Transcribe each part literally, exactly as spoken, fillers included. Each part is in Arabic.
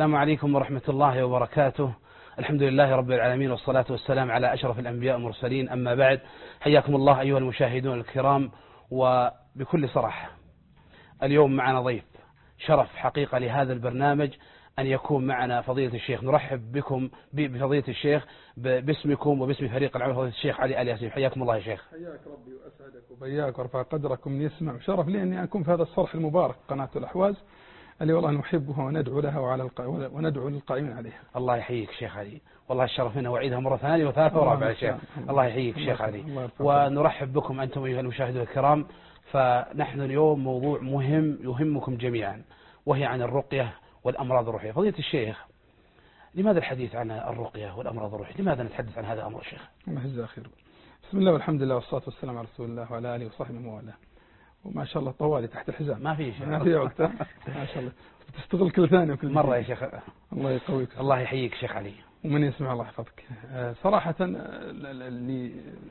السلام عليكم ورحمة الله وبركاته. الحمد لله رب العالمين، والصلاة والسلام على أشرف الأنبياء والمرسلين، أما بعد. حياكم الله أيها المشاهدون الكرام. وبكل صراحة اليوم معنا ضيف شرف حقيقة لهذا البرنامج أن يكون معنا فضيلة الشيخ. نرحب بكم بفضيلة الشيخ باسمكم وباسم فريق العمل، فضيلة الشيخ علي آل ياسين. حياكم الله يا شيخ. حياك ربي وأسعدك وبياك ورفع قدركم من يسمع. شرف لي أني أكون في هذا الصرح المبارك قناة الأحواز اللي والله نحبها وندعو لها وعلى الق... وندعو للقائمين عليها. الله يحييك شيخ علي، والله الشرف لنا، وعيدها مرة ثانية وثالثة ورابعة يا شيخ. الله يحييك شيخ علي، ونرحب بكم أنتم أيها المشاهدون الكرام. فنحن اليوم موضوع مهم يهمكم جميعا، وهي عن الرقية والأمراض الروحية. فضيلة الشيخ، لماذا الحديث عن الرقية والأمراض الروحية؟ لماذا نتحدث عن هذا الأمر شيخ؟ الله يجزاه خير. بسم الله والحمد لله والصلاة والسلام على رسول الله وعلى آله وصحبه وموالاه. وما شاء الله طوالي تحت الحزام، ما في شيء، ما في وقت. ما شاء الله تستغل كل ثانية وكل مرة يا شيخ. الله يقويك. الله يحييك شيخ علي. ومن يسمع الله يحفظك. صراحة اللي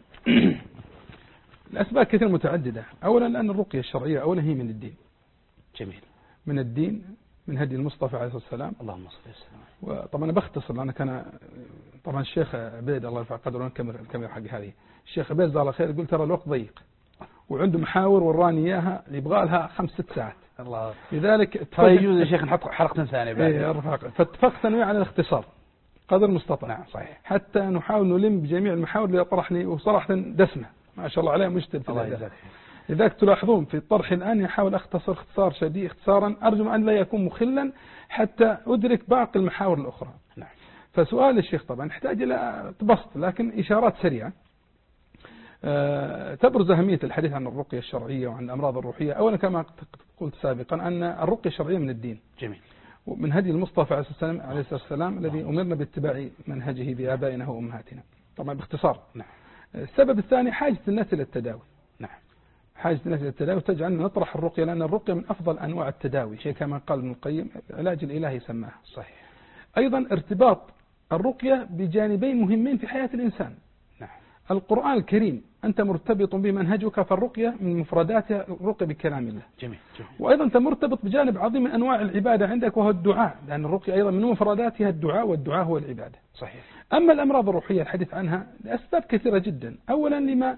الأسباب كثير متعددة. أولا لأن الرقية الشرعية أولا هي من الدين. جميل. من الدين، من هدي المصطفى عليه الصلاة والسلام. اللهم صل وسلم. وطبعا أنا بختصر لأن كان طبعا الشيخ عبيد الله يرفع قدره نكمل الكاميرا حق هذه. الشيخ عبيد جزاه الله خير يقول ترى الوقت ضيق، وعنده محاور وراني إياها يبغى لها خمس ست ساعات. الله. لذلك ترى يجوز يا شيخ نحط حلقة ثانية بعد. إيه فاتفقت أنا على الاختصار قدر المستطاع. نعم صحيح. حتى نحاول نلم بجميع المحاور اللي طرحني، وصراحة دسمة ما شاء الله عليه مجتهد في الله. لذلك تلاحظون في الطرح الآن يحاول أختصر اختصار شديد اختصارا أرجو أن لا يكون مخلا حتى أدرك باقي المحاور الأخرى. نعم. فسؤال الشيخ طبعا يحتاج إلى تبسط لكن إشارات سريعة. أه تبرز أهمية الحديث عن الرقية الشرعية وعن الأمراض الروحية. أولا كما قلت سابقا أن الرقية الشرعية من الدين. جميل. ومن هدي المصطفى عليه الصلاة والسلام الذي أمرنا باتباع منهجه بآبائنا وأمهاتنا. طبعا باختصار. نعم. السبب الثاني حاجة الناس إلى التداوي. نعم. حاجة الناس إلى التداوي تجعلنا نطرح الرقية، لأن الرقية من أفضل أنواع التداوي، شيء كما قال ابن القيم العلاج الإلهي سماها. صحيح. أيضا ارتباط الرقية بجانبين مهمين في حياة الإنسان. نعم. القرآن الكريم أنت مرتبط بمنهجك، فالرقية من مفرداتها الرقية بكلام الله. جميل. جميل. وأيضا أنت مرتبط بجانب عظيم من أنواع العبادة عندك وهو الدعاء، لأن الرقية أيضا من مفرداتها الدعاء، والدعاء هو العبادة. صحيح. أما الأمراض الروحية الحديث عنها لأسباب كثيرة جدا. أولا لما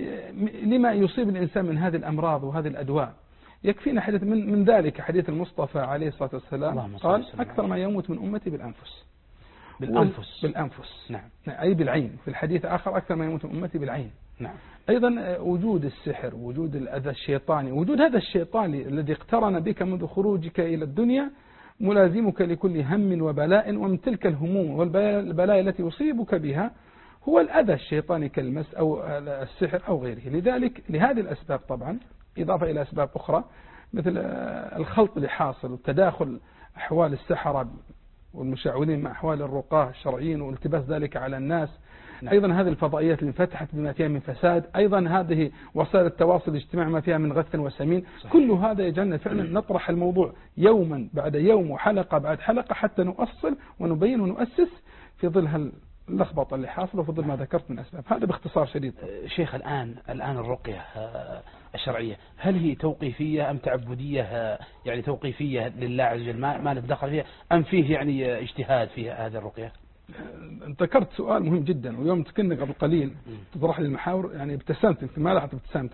لما يصيب الإنسان من هذه الأمراض وهذه الأدواء. يكفينا حديث من, من ذلك حديث المصطفى عليه الصلاة والسلام قال أكثر ما يموت من أمتي بالأنفس. بالأنفس. بالأنفس. نعم. أي بالعين. في الحديث آخر أكثر ما يموت من أمتي بالعين. نعم. أيضا وجود السحر، وجود الأذى الشيطاني، وجود هذا الشيطاني الذي اقترن بك منذ خروجك إلى الدنيا ملازمك لكل هم وبلاء، ومن تلك الهموم والبلاء التي يصيبك بها هو الأذى الشيطاني كالمس أو السحر أو غيره. لذلك لهذه الأسباب طبعا إضافة إلى أسباب أخرى مثل الخلط اللي حاصل وتداخل أحوال السحرة والمشعوذين مع أحوال الرقاة الشرعيين والتباس ذلك على الناس. نعم. أيضا هذه الفضائيات اللي انفتحت بما فيها من فساد، أيضا هذه وسائل التواصل الاجتماعي ما فيها من غث وسمين. صحيح. كل هذا يجعلنا فعلا نطرح الموضوع يوما بعد يوم وحلقة بعد حلقة حتى نؤصل ونبين ونؤسس في ظل اللخبطة اللي حاصلة وفي ظل ما ذكرت من أسباب. هذا باختصار شديد. شيخ الآن الآن الرقية الشرعية هل هي توقيفية أم تعبدية؟ يعني توقيفية لله عز وجل ما ما نتدخل فيها، أم فيه يعني اجتهاد في هذه الرقية؟ أنت ذكرت سؤال مهم جدا، ويوم تكلمنا قبل قليل تطرح لي المحاور يعني ابتسمت ما لاحظت ابتسامت.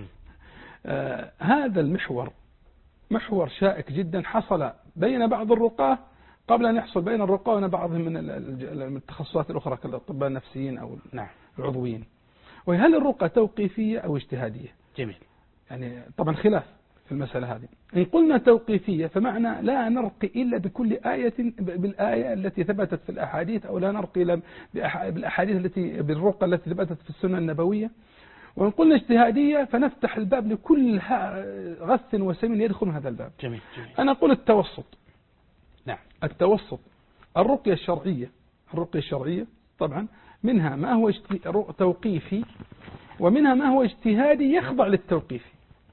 آه هذا المحور محور شائك جدا حصل بين بعض الرقاة قبل أن يحصل بين الرقاة وبين بعضهم من التخصصات الأخرى كالأطباء النفسيين أو نعم العضويين. وهل الرقى توقيفية أو اجتهادية؟ جميل. يعني طبعا خلاف في المسألة هذه. إن قلنا توقيفية فمعنى لا نرقي إلا بكل آية بالآية التي ثبتت في الأحاديث، أو لا نرقي إلا بالأحاديث التي بالرقى التي ثبتت في السنة النبوية. وإن قلنا اجتهادية فنفتح الباب لكل غث وسمين يدخل من هذا الباب. جميل. جميل. أنا أقول التوسط. نعم. التوسط. الرقية الشرعية الرقية الشرعية طبعا منها ما هو توقيفي ومنها ما هو اجتهادي يخضع للتوقيفي.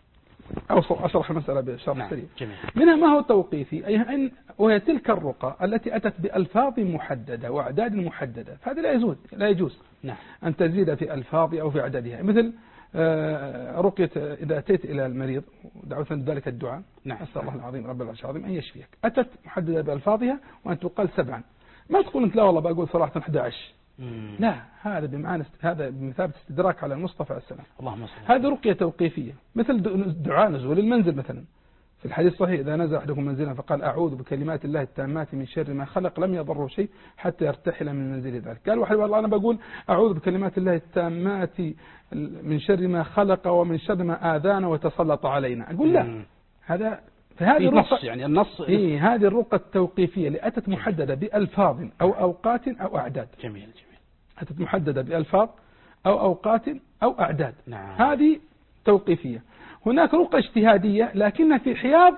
أشرح المسألة بشرح سريع. منها ما هو توقيفي أي أن وهي تلك الرقى التي أتت بألفاظ محددة وأعداد محددة، فهذا لا يجوز لا يجوز نعم. أن تزيد في ألفاظ أو في أعدادها. مثل رقية إذا أتيت إلى المريض ودعوت ذلك الدعاء، نعم. أسأل الله العظيم رب العرش العظيم أن يشفيك، أتت محددة بألفاظها وأن تقال سبعا، ما تقول أنت لا والله بقول صراحة أحد عشر، لا، هذا بمعنى هذا بمثابة استدراك على المصطفى عليه السلام. اللهم صل. هذه رقية توقيفية، مثل دعاء نزول المنزل مثلا في الحديث الصحيح، إذا نزل أحدكم منزلا فقال أعوذ بكلمات الله التامات من شر ما خلق لم يضره شيء حتى يرتحل من منزل ذلك. قال واحد والله أنا بقول أعوذ بكلمات الله التامات من شر ما خلق ومن شر ما آذانا وتسلط علينا، أقول لا، مم. هذا فهذه الرقة يعني النص إيه هذه الرقة التوقيفية اللي أتت محددة بألفاظ أو أوقات أو أعداد. جميل جميل. أتت محددة بألفاظ أو أوقات أو أعداد. نعم. هذه توقيفية. هناك رقى اجتهادية لكنها في حياض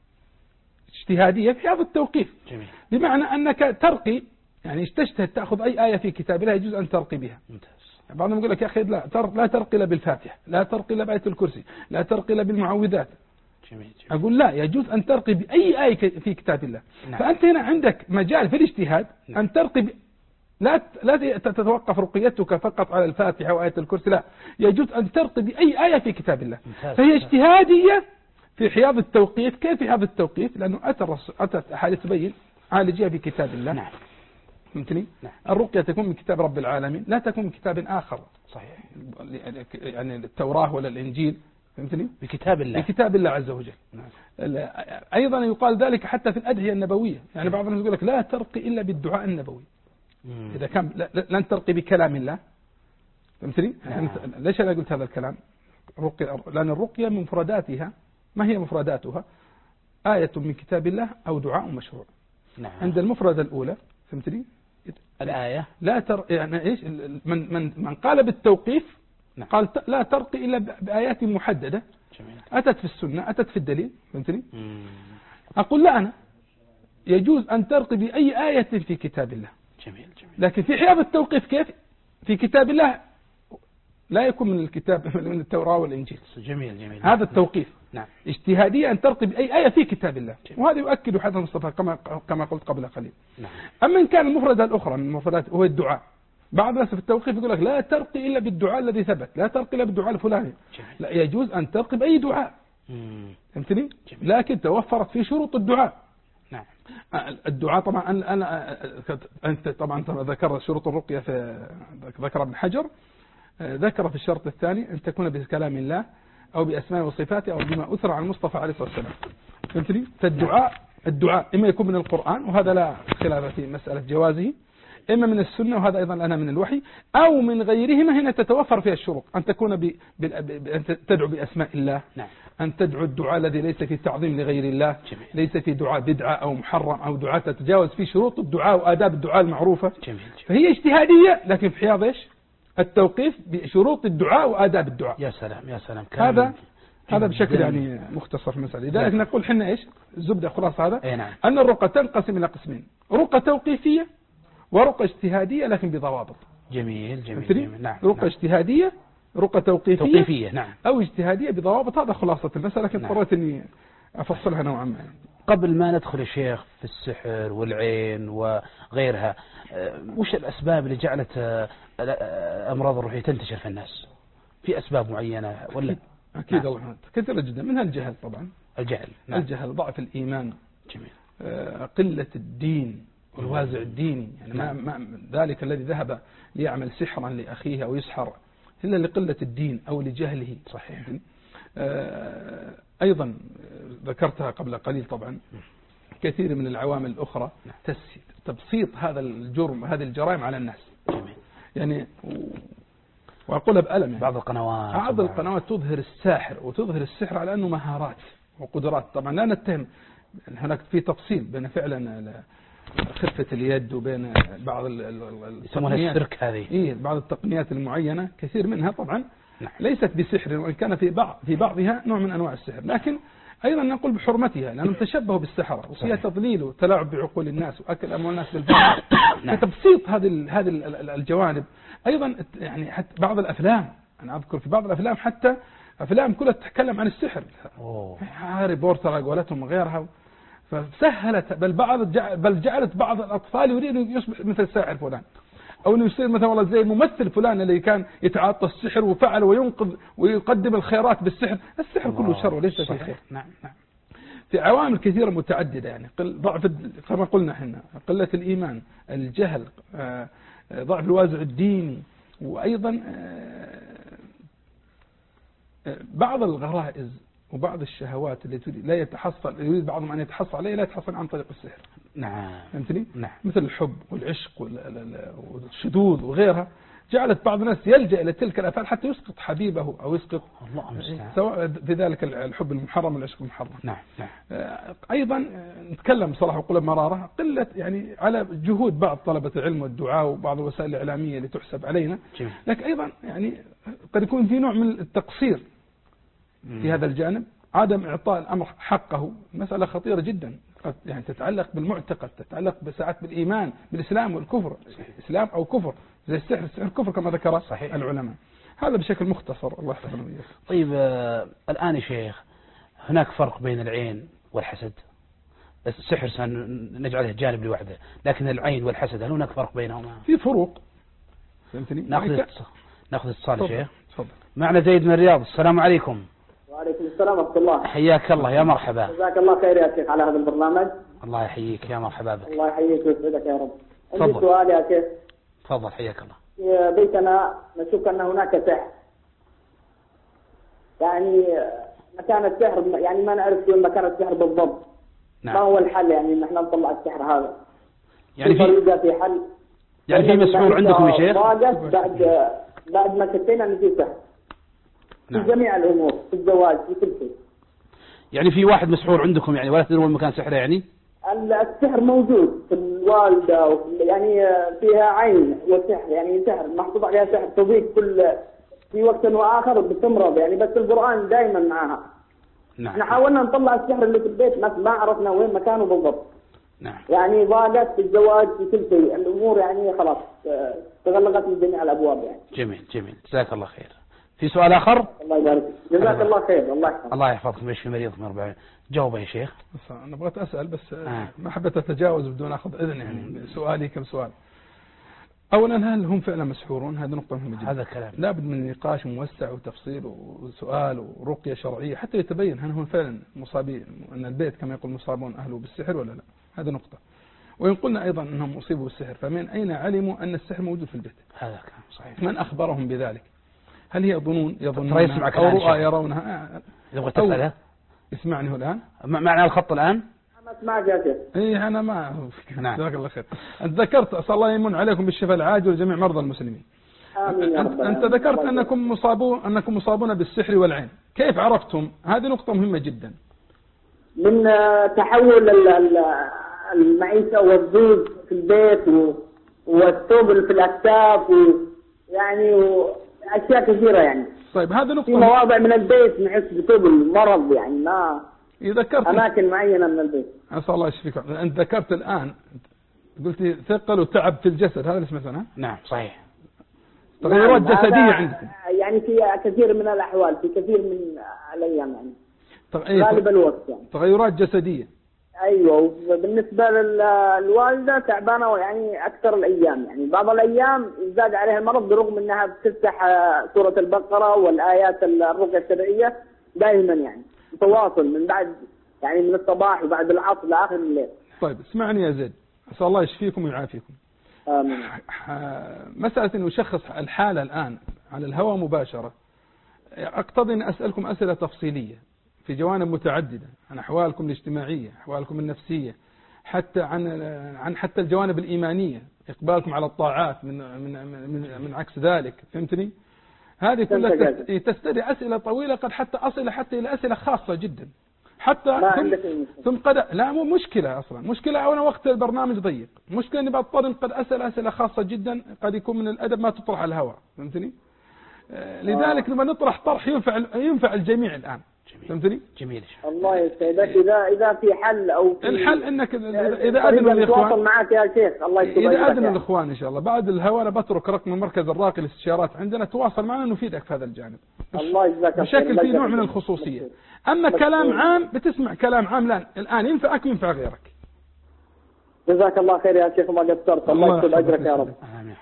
اجتهادية في حياض التوقيف. جميل. بمعنى أنك ترقي، يعني تجتهد تأخذ أي آية في كتاب الله يجوز أن ترقي بها. ممتاز. بعضهم يقول لك يا أخي لا لا ترقي إلا بالفاتحة، لا ترقي إلا بآية الكرسي، لا ترقي إلا بالمعوذات. جميل جميل. أقول لا، يجوز أن ترقي بأي آية في كتاب الله. نعم. فأنت هنا عندك مجال في الاجتهاد. نعم. أن ترقي ب... لا لا تتوقف رقيتك فقط على الفاتحة وآية الكرسي، لا، يجوز أن ترقي بأي آية في كتاب الله. ممتاز. فهي اجتهادية في حياض التوقيف. كيف في حياض التوقيف؟ لأنه أتى أتت أحاديث تبين عالجية في كتاب الله. نعم. فهمتني؟ نعم. الرقية تكون من كتاب رب العالمين، لا تكون من كتاب آخر. صحيح. يعني التوراة ولا الإنجيل، فهمتني؟ بكتاب الله. بكتاب الله عز وجل. نعم. أيضا يقال ذلك حتى في الأدعية النبوية، يعني بعض الناس يقول لك لا ترقي إلا بالدعاء النبوي. مم. إذا كان لن ترقي بكلام الله، فهمتني؟ نعم. ليش أنا قلت هذا الكلام؟ رقية، لأن الرقية من مفرداتها، ما هي مفرداتها؟ آية من كتاب الله أو دعاء مشروع. نعم. عند المفردة الأولى، فهمتني؟ الآية لا تر يعني إيش من من من قال بالتوقيف. نعم. قال لا ترقي إلا بآيات محددة. جميل. أتت في السنة، أتت في الدليل، فهمتني؟ مم. أقول لا، أنا يجوز أن ترقي بأي آية في كتاب الله. جميل جميل. لكن في حياض التوقيف كيف؟ في كتاب الله لا يكون من الكتاب من التوراة والإنجيل. جميل جميل. هذا التوقيف. نعم. اجتهادية أن ترقي بأي آية في كتاب الله. جميل. وهذا يؤكد حديث المصطفى كما كما قلت قبل قليل. نعم. أما إن كان المفردة الأخرى من المفردات وهو الدعاء، بعض الناس في التوقيف يقول لك لا ترقي إلا بالدعاء الذي ثبت، لا ترقي إلا بالدعاء الفلاني. جميل. لا، يجوز أن ترقي بأي دعاء. مم. فهمتني؟ جميل. لكن توفرت في شروط الدعاء. نعم. الدعاء طبعا أنا, أنا أنت طبعا ذكر شروط الرقية في ذكر ابن حجر، ذكر في الشرط الثاني أن تكون بكلام الله أو بأسماء وصفاته أو بما أثر عن المصطفى عليه الصلاة والسلام. فهمتني؟ فالدعاء الدعاء إما يكون من القرآن وهذا لا خلاف في مسألة جوازه، إما من السنة وهذا أيضا أنا من الوحي، أو من غيرهما. هنا تتوفر فيها الشروط، أن تكون ب... ب... ب... أن تدعو بأسماء الله. نعم. أن تدعو الدعاء الذي ليس فيه تعظيم لغير الله. جميل. ليس فيه دعاء بدعة أو محرم أو دعاء تتجاوز فيه شروط الدعاء وآداب الدعاء المعروفة. جميل. جميل. فهي اجتهادية لكن في حياض إيش؟ التوقيف بشروط الدعاء وآداب الدعاء. يا سلام يا سلام. هذا هذا بشكل يعني مختصر في المسألة. لذلك نقول حنا إيش الزبدة خلاص هذا. أي نعم. أن الرقى تنقسم إلى قسمين، رقى توقيفية ورقى اجتهادية لكن بضوابط. جميل جميل. جميل. نعم. رقى نعم. اجتهادية، رقى توقيفية, توقيفية نعم. أو اجتهادية بضوابط. هذا خلاصة المسألة، لكن نعم. اضطريت إني أفصلها نوعا ما. قبل ما ندخل يا شيخ في السحر والعين وغيرها، وش الأسباب اللي جعلت أمراض الروحية تنتشر في الناس؟ في أسباب معينة ولا؟ أكيد نعم. الله كثيرة جدا، منها الجهل طبعا. الجهل. نعم. الجهل، ضعف الإيمان. جميل. قلة الدين والوازع الديني، يعني ما, ما ذلك الذي ذهب ليعمل سحرا لأخيه أو يسحر إلا لقلة الدين أو لجهله. صحيح. أيضا ذكرتها قبل قليل طبعا كثير من العوامل الأخرى تبسيط هذا الجرم، هذه الجرائم على الناس. جميل. يعني وأقولها بألم، يعني بعض القنوات بعض القنوات تظهر الساحر وتظهر السحر على أنه مهارات وقدرات. طبعا لا نتهم، هناك في تفصيل بين فعلا خفة اليد وبين بعض يسمونها السيرك هذه. إيه بعض التقنيات المعينة كثير منها طبعا نعم. ليست بسحر، وإن كان في بعض في بعضها نوع من أنواع السحر، لكن أيضا نقول بحرمتها لأنهم تشبهوا بالسحرة وفيها تضليل وتلاعب بعقول الناس وأكل أموال الناس بالباطل. فتبسيط هذه هذه الجوانب. أيضا يعني حتى بعض الأفلام، أنا أذكر في بعض الأفلام حتى أفلام كلها تتكلم عن السحر، هاري بورتر قولتهم وغيرها، فسهلت بل بعض بل جعلت بعض الأطفال يريدوا يصبح مثل الساحر فلان، أو أنه يصير مثلا والله زي الممثل فلان اللي كان يتعاطى السحر وفعل وينقذ ويقدم الخيرات بالسحر. السحر كله شر وليس فيه خير. نعم نعم. في عوامل كثيرة متعددة يعني ضعف كما قلنا احنا قلة الإيمان، الجهل، ضعف الوازع الديني، وأيضا بعض الغرائز وبعض الشهوات التي لا يتحصل يريد بعضهم أن يتحصل عليها لا يتحصل عن طريق السحر. نعم فهمتني؟ نعم. مثل الحب والعشق والشذوذ وغيرها جعلت بعض الناس يلجأ إلى تلك الأفعال حتى يسقط حبيبه أو يسقط الله سواء في ذلك الحب المحرم والعشق المحرم. نعم نعم. أيضا نتكلم بصراحة وقول بمرارة قلة يعني على جهود بعض طلبة العلم والدعاء وبعض الوسائل الإعلامية اللي تحسب علينا، جميل. لكن أيضا يعني قد يكون في نوع من التقصير في هذا الجانب، عدم إعطاء الأمر حقه. مسألة خطيرة جدا قد يعني تتعلق بالمعتقد، تتعلق بساعات بالإيمان بالإسلام والكفر، إسلام أو كفر زي السحر، السحر كفر كما ذكر صحيح العلماء. هذا بشكل مختصر. الله يحفظنا وإياك. طيب آه الآن يا شيخ هناك فرق بين العين والحسد. السحر سنجعله جانب لوحده، لكن العين والحسد هل هناك فرق بينهما؟ في فروق. فهمتني؟ ناخذ ناخذ اتصال يا شيخ. تفضل. معنا زيد من الرياض. السلام عليكم. وعليكم السلام ورحمة الله. حياك الله يا مرحبا. جزاك الله خير يا شيخ على هذا البرنامج. الله يحييك يا مرحبا بك. الله يحييك ويسعدك يا رب. عندي سؤال يا شيخ. تفضل حياك الله. في بيتنا نشك أن هناك سحر، يعني مكان السحر يعني ما نعرف فين مكان السحر بالضبط. نعم. ما هو الحل يعني ان احنا نطلع السحر هذا؟ يعني في في حل يعني في مسحور عندكم يا شيخ؟ بعد بعد ما شكينا ان في سحر. نعم. في جميع الامور، في الزواج، في كل شيء. يعني في واحد مسحور عندكم يعني ولا تدرون مكان سحره يعني؟ السحر موجود في الوالده، يعني فيها عين وسحر، يعني سحر محطوط عليها سحر تضيق كل في وقت واخر بتمرض يعني، بس القرآن دائما معها. نعم. احنا حاولنا نطلع السحر اللي في البيت بس ما عرفنا وين مكانه بالضبط. نعم. يعني ضاقت في الزواج في كل شيء، الامور يعني خلاص تغلقت من جميع الابواب يعني. جميل جميل جزاك الله خير. في سؤال اخر؟ الله يبارك فيك. جزاك الله خير. الله يحفظك. الله يحفظكم. ايش في مريض من أربعين جاوب يا شيخ. انا بغيت اسال بس آه. ما حبيت اتجاوز بدون اخذ اذن يعني. سؤالي كم سؤال. اولا هل هم فعلا مسحورون؟ هذه نقطه مهمه جدا. هذا كلام لابد من نقاش موسع وتفصيل وسؤال ورقيه شرعيه حتى يتبين هل هم فعلا مصابين، ان البيت كما يقول مصابون اهله بالسحر ولا لا. هذا نقطه. وإن قلنا أيضا أنهم أصيبوا بالسحر فمن أين علموا أن السحر موجود في البيت؟ هذا كلام صحيح. من أخبرهم بذلك؟ هل هي ظنون يظنون أو رؤى يرونها؟ إذا بغيت تسأله اسمعني الآن. معنا الخط الآن. ما اسمعك يا شيخ. إيه أنا ما. نعم. جزاك الله خير. أنت ذكرت أسأل الله يمن عليكم بالشفاء العاجل لجميع مرضى المسلمين. آمين يا رب. أنت ذكرت أنكم مصابون أنكم مصابون بالسحر والعين. كيف عرفتم؟ هذه نقطة مهمة جدا. من تحول المعيشة والضيق في البيت والثقل في الأكتاف ويعني وأشياء كثيرة يعني. طيب هذه نقطة. في مواضع من البيت نحس بثقل مرض يعني ما. ذكرت أماكن معينة من البيت. أسأل الله يشفيك. أنت ذكرت الآن قلت ثقل وتعب في الجسد، هذا اللي سمعتنا؟ نعم صحيح. تغيرات نعم. جسدية عندكم. يعني في كثير من الأحوال، في كثير من الأيام يعني. تغ... غالب الوقت يعني. تغيرات جسدية. أيوة. بالنسبة للوالدة تعبانة يعني أكثر الأيام، يعني بعض الأيام يزداد عليها المرض برغم أنها بتفتح سورة البقرة والآيات الرقية الشرعية دائما يعني تواصل من بعد يعني من الصباح وبعد العصر لآخر الليل. طيب اسمعني يا زيد، أسأل الله يشفيكم ويعافيكم. آمين. مسألة أن يشخص الحالة الآن على الهواء مباشرة أقتضي أن أسألكم أسئلة تفصيلية في جوانب متعددة عن أحوالكم الاجتماعية، أحوالكم النفسية، حتى عن عن حتى الجوانب الإيمانية، إقبالكم على الطاعات من من من, من عكس ذلك. فهمتني؟ هذه كلها تستدعي أسئلة طويلة، قد حتى أصل حتى إلى أسئلة خاصة جدا حتى ثم, ثم قد لا مو مشكلة أصلا، مشكلة أولا وقت البرنامج ضيق، مشكلة إني بضطر قد أسأل أسئلة خاصة جدا قد يكون من الأدب ما تطرح على الهواء. فهمتني؟ لذلك لما نطرح طرح ينفع ينفع الجميع الآن. فهمتني؟ جميل. الله يسعدك. إذا إذا في حل أو في الحل إنك إذا أذن الإخوان معك يا شيخ الله يسعدك. إذا أذن الإخوان إن شاء الله بعد الهواء أنا بترك رقم المركز الراقي للاستشارات عندنا، تواصل معنا نفيدك في هذا الجانب. الله يجزاك بشكل في نوع من الخصوصية. أما كلام عام بتسمع كلام عام الآن الآن ينفعك وينفع غيرك. جزاك الله خير يا شيخ ما قصرت. الله يكتب أجرك يا رب. آمين.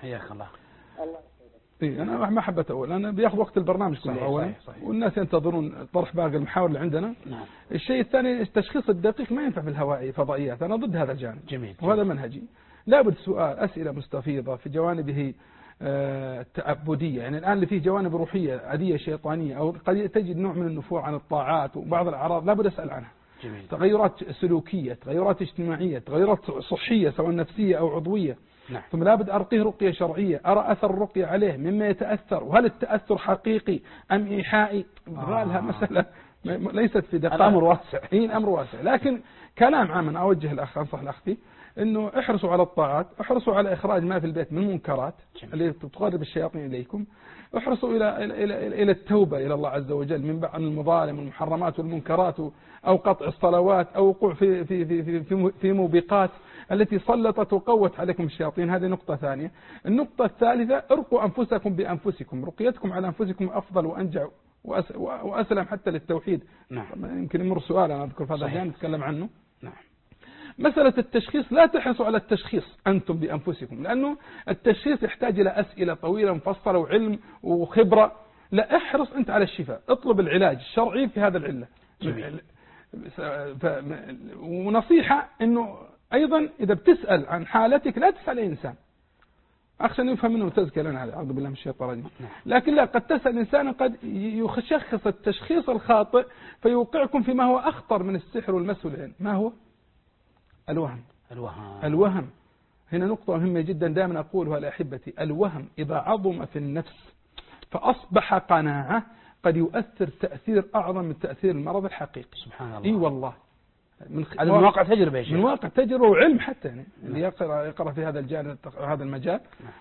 حياك الله. الله إيه أنا ما حبيت أقول، أنا بياخذ وقت البرنامج كله أولا، والناس ينتظرون طرح باقي المحاور اللي عندنا. نعم. الشيء الثاني التشخيص الدقيق ما ينفع في الهوائي فضائيات، أنا ضد هذا الجانب. جميل. وهذا منهجي. لابد سؤال أسئلة مستفيضة في جوانبه التعبدية، يعني الآن اللي فيه جوانب روحية عادية شيطانية أو قد تجد نوع من النفور عن الطاعات وبعض الأعراض لابد أسأل عنها. جميل. تغيرات سلوكية، تغيرات اجتماعية، تغيرات صحية سواء نفسية أو عضوية. نعم. ثم لابد أرقيه رقية شرعية، أرى أثر الرقية عليه مما يتأثر، وهل التأثر حقيقي أم إيحائي. غالها آه. مسألة ليست في دقائق. الأمر واسع. إيه الأمر واسع، لكن كلام عام أوجه الأخ أنصح الأخ فيه إنه احرصوا على الطاعات، احرصوا على إخراج ما في البيت من منكرات اللي تقرب الشياطين إليكم، احرصوا إلى إلى إلى, إلى التوبة إلى الله عز وجل من بعض المظالم والمحرمات والمنكرات أو قطع الصلوات أو وقوع في في في في في, في موبقات التي سلطت وقوت عليكم الشياطين. هذه نقطة ثانية. النقطة الثالثة ارقوا أنفسكم بأنفسكم، رقيتكم على أنفسكم أفضل وأنجع وأسلم حتى للتوحيد. نعم. يمكن يمر سؤال أنا أذكر في هذا الجانب نتكلم عنه. نعم. مسألة التشخيص لا تحرصوا على التشخيص أنتم بأنفسكم، لأنه التشخيص يحتاج إلى أسئلة طويلة مفصلة وعلم وخبرة. لا، احرص أنت على الشفاء، اطلب العلاج الشرعي في هذا العلة. جميل. ونصيحة أنه أيضا إذا بتسأل عن حالتك لا تسأل أي إنسان، أخشى أن يفهم منه تزكية لنا، أعوذ بالله من الشيطان الرجيم. لكن لا، قد تسأل إنسان قد يشخص التشخيص الخاطئ فيوقعكم فيما هو أخطر من السحر والمس والعين. ما هو؟ الوهم. الوهم. الوهم هنا نقطة مهمة جدا دائما أقولها لأحبتي. الوهم إذا عظم في النفس فأصبح قناعة قد يؤثر تأثير أعظم من تأثير المرض الحقيقي. سبحان الله. إي والله. من هذا من واقع تجربة يا شيخ. من واقع تجربة وعلم حتى يعني اللي يقرأ يقرأ في هذا الجانب هذا المجال.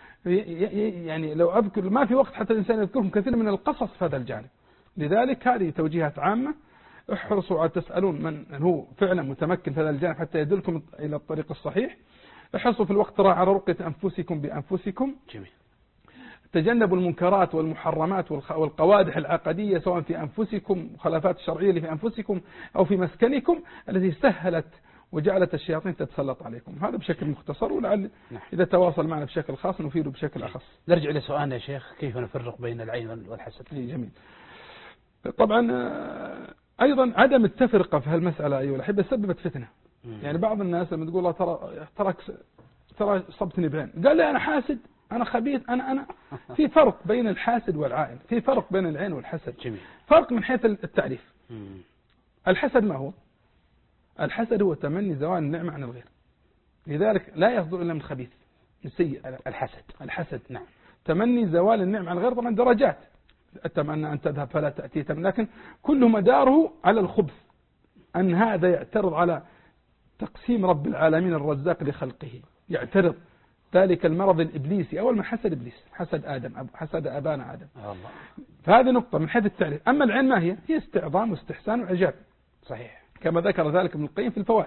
يعني لو أذكر ما في وقت حتى الإنسان يذكرهم كثير من القصص في هذا الجانب. لذلك هذه توجيهات عامة، احرصوا على تسألون من هو فعلا متمكن في هذا الجانب حتى يدلكم إلى الطريق الصحيح. احرصوا في الوقت على رقية أنفسكم بأنفسكم. جميل. تجنبوا المنكرات والمحرمات والقوادح العقدية سواء في أنفسكم وخلافات الشرعية اللي في أنفسكم أو في مسكنكم التي سهلت وجعلت الشياطين تتسلط عليكم. هذا بشكل مختصر، ولعل إذا تواصل معنا بشكل خاص نفيده بشكل أخص. نرجع إلى سؤالنا يا شيخ، كيف نفرق بين العين والحسد؟ جميل. طبعا أيضا عدم التفرقة في هالمسألة أيها الأحبة سببت فتنة. مم. يعني بعض الناس لما تقول الله ترى ترى ترى صبتني بعين، قال لي أنا حاسد، أنا خبيث، أنا أنا في فرق بين الحاسد والعائن، في فرق بين العين والحسد. جميل. فرق من حيث التعريف. مم. الحسد ما هو؟ الحسد هو تمني زوال النعمة عن الغير، لذلك لا يصدر إلا من خبيث من سيء. الحسد. الحسد نعم. تمني زوال النعمة عن الغير طبعا درجات، أتمنى أن تذهب فلا تأتي، لكن كل مداره على الخبث، أن هذا يعترض على تقسيم رب العالمين الرزاق لخلقه، يعترض ذلك المرض الإبليسي. أول ما حسد إبليس، حسد آدم، حسد أبانا آدم. الله. فهذه نقطة من حيث التعريف. أما العين ما هي؟ هي استعظام واستحسان وإعجاب. صحيح. كما ذكر ذلك ابن القيم في الفوائد.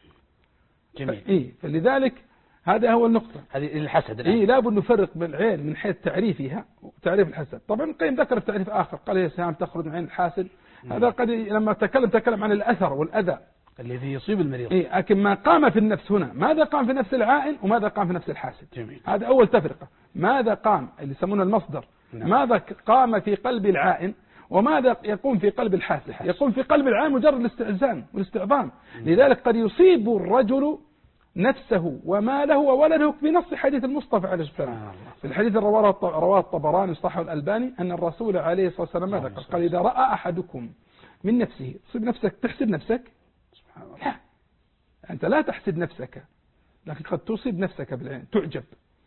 جميل. إيه، فلذلك هذا هو النقطة. هذه الحسد. إيه، لابد نفرق بين العين من حيث تعريفها وتعريف الحسد. طبعا ابن القيم ذكر في تعريف آخر، قال هي سهام تخرج من عين الحاسد. مم. هذا قد لما تكلم تكلم عن الأثر والأذى الذي يصيب المريض. إيه، لكن ما قام في النفس هنا، ماذا قام في نفس العائن وماذا قام في نفس الحاسد. جميل. هذا أول تفرقة. ماذا قام اللي يسمونه المصدر. نعم. ماذا قام في قلب العائن وماذا يقوم في قلب الحاسد. الحاسد. يقوم في قلب العائن مجرد الاستئذان والاستعظام. لذلك قد يصيب الرجل نفسه وماله وولده بنص حديث المصطفى عليه الصلاة والسلام. في الحديث رواه الطبراني صححه الألباني أن الرسول عليه الصلاة والسلام ماذا قال؟ قال إذا رأى أحدكم من نفسه، تصيب نفسك تحسد نفسك؟ لا، أنت لا تحسد نفسك، لكن قد تصيب نفسك بالعين، تعجب.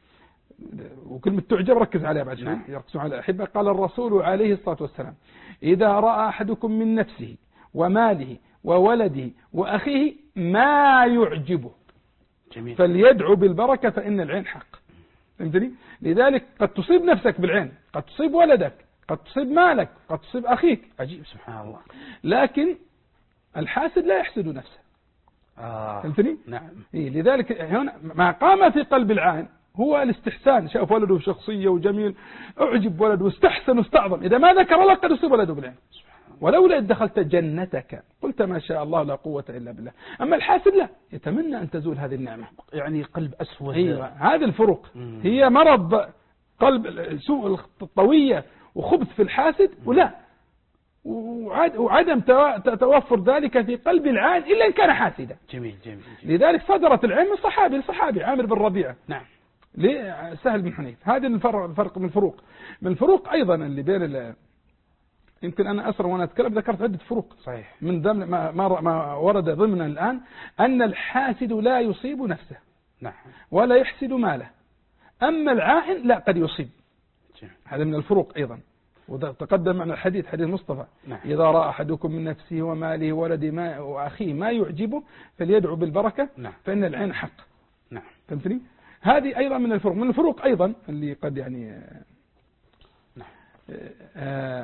وكلمة تعجب ركز عليها بعد شوي، يركزون على الأحبة. قال الرسول عليه الصلاة والسلام إذا رأى أحدكم من نفسه وماله وولده وأخيه ما يعجبه جميل. فليدعو بالبركة فإن العين حق. فهمتني؟ لذلك قد تصيب نفسك بالعين، قد تصيب ولدك، قد تصيب مالك، قد تصيب أخيك. عجيب سبحان الله. لكن الحاسد لا يحسد نفسه. آه. فهمتني؟ نعم. إيه، لذلك هنا ما قام في قلب العين هو الاستحسان، شاف ولده شخصية وجميل، أعجب ولده واستحسن واستعظم. إذا ما ذكر الله قد يصيب ولده بالعين. ولولا إذ دخلت جنتك قلت ما شاء الله لا قوة إلا بالله. أما الحاسد لا، يتمنى أن تزول هذه النعمة، يعني قلب أسود. أيوة، هذا الفروق. هي مرض قلب سوء الطوية وخبث في الحاسد، ولا وعدم توفر ذلك في قلب العائن إلا إن كان حاسدا. جميل جميل, جميل. لذلك صدرت العين من صحابي الصحابي عامر بن ربيعة. نعم. سهل بن حنيف. هذا الفرق الفرق من الفروق من الفروق أيضا اللي بين، يمكن أنا أسرع وأنا أتكلم ذكرت عدة فروق. صحيح. من ضمن ما, ما ورد ضمن الآن أن الحاسد لا يصيب نفسه. نعم. ولا يحسد ماله. أما العائن لا قد يصيب. جميل. هذا من الفروق أيضا، وتقدم معنا الحديث حديث مصطفى. نعم. إذا رأى أحدكم من نفسه وماله وولده ما وأخيه ما يعجبه فليدعو بالبركة. نعم. فإن العين حق. نعم. فهمتني؟ هذه أيضا من الفروق من الفروق أيضا اللي قد يعني. نعم. آه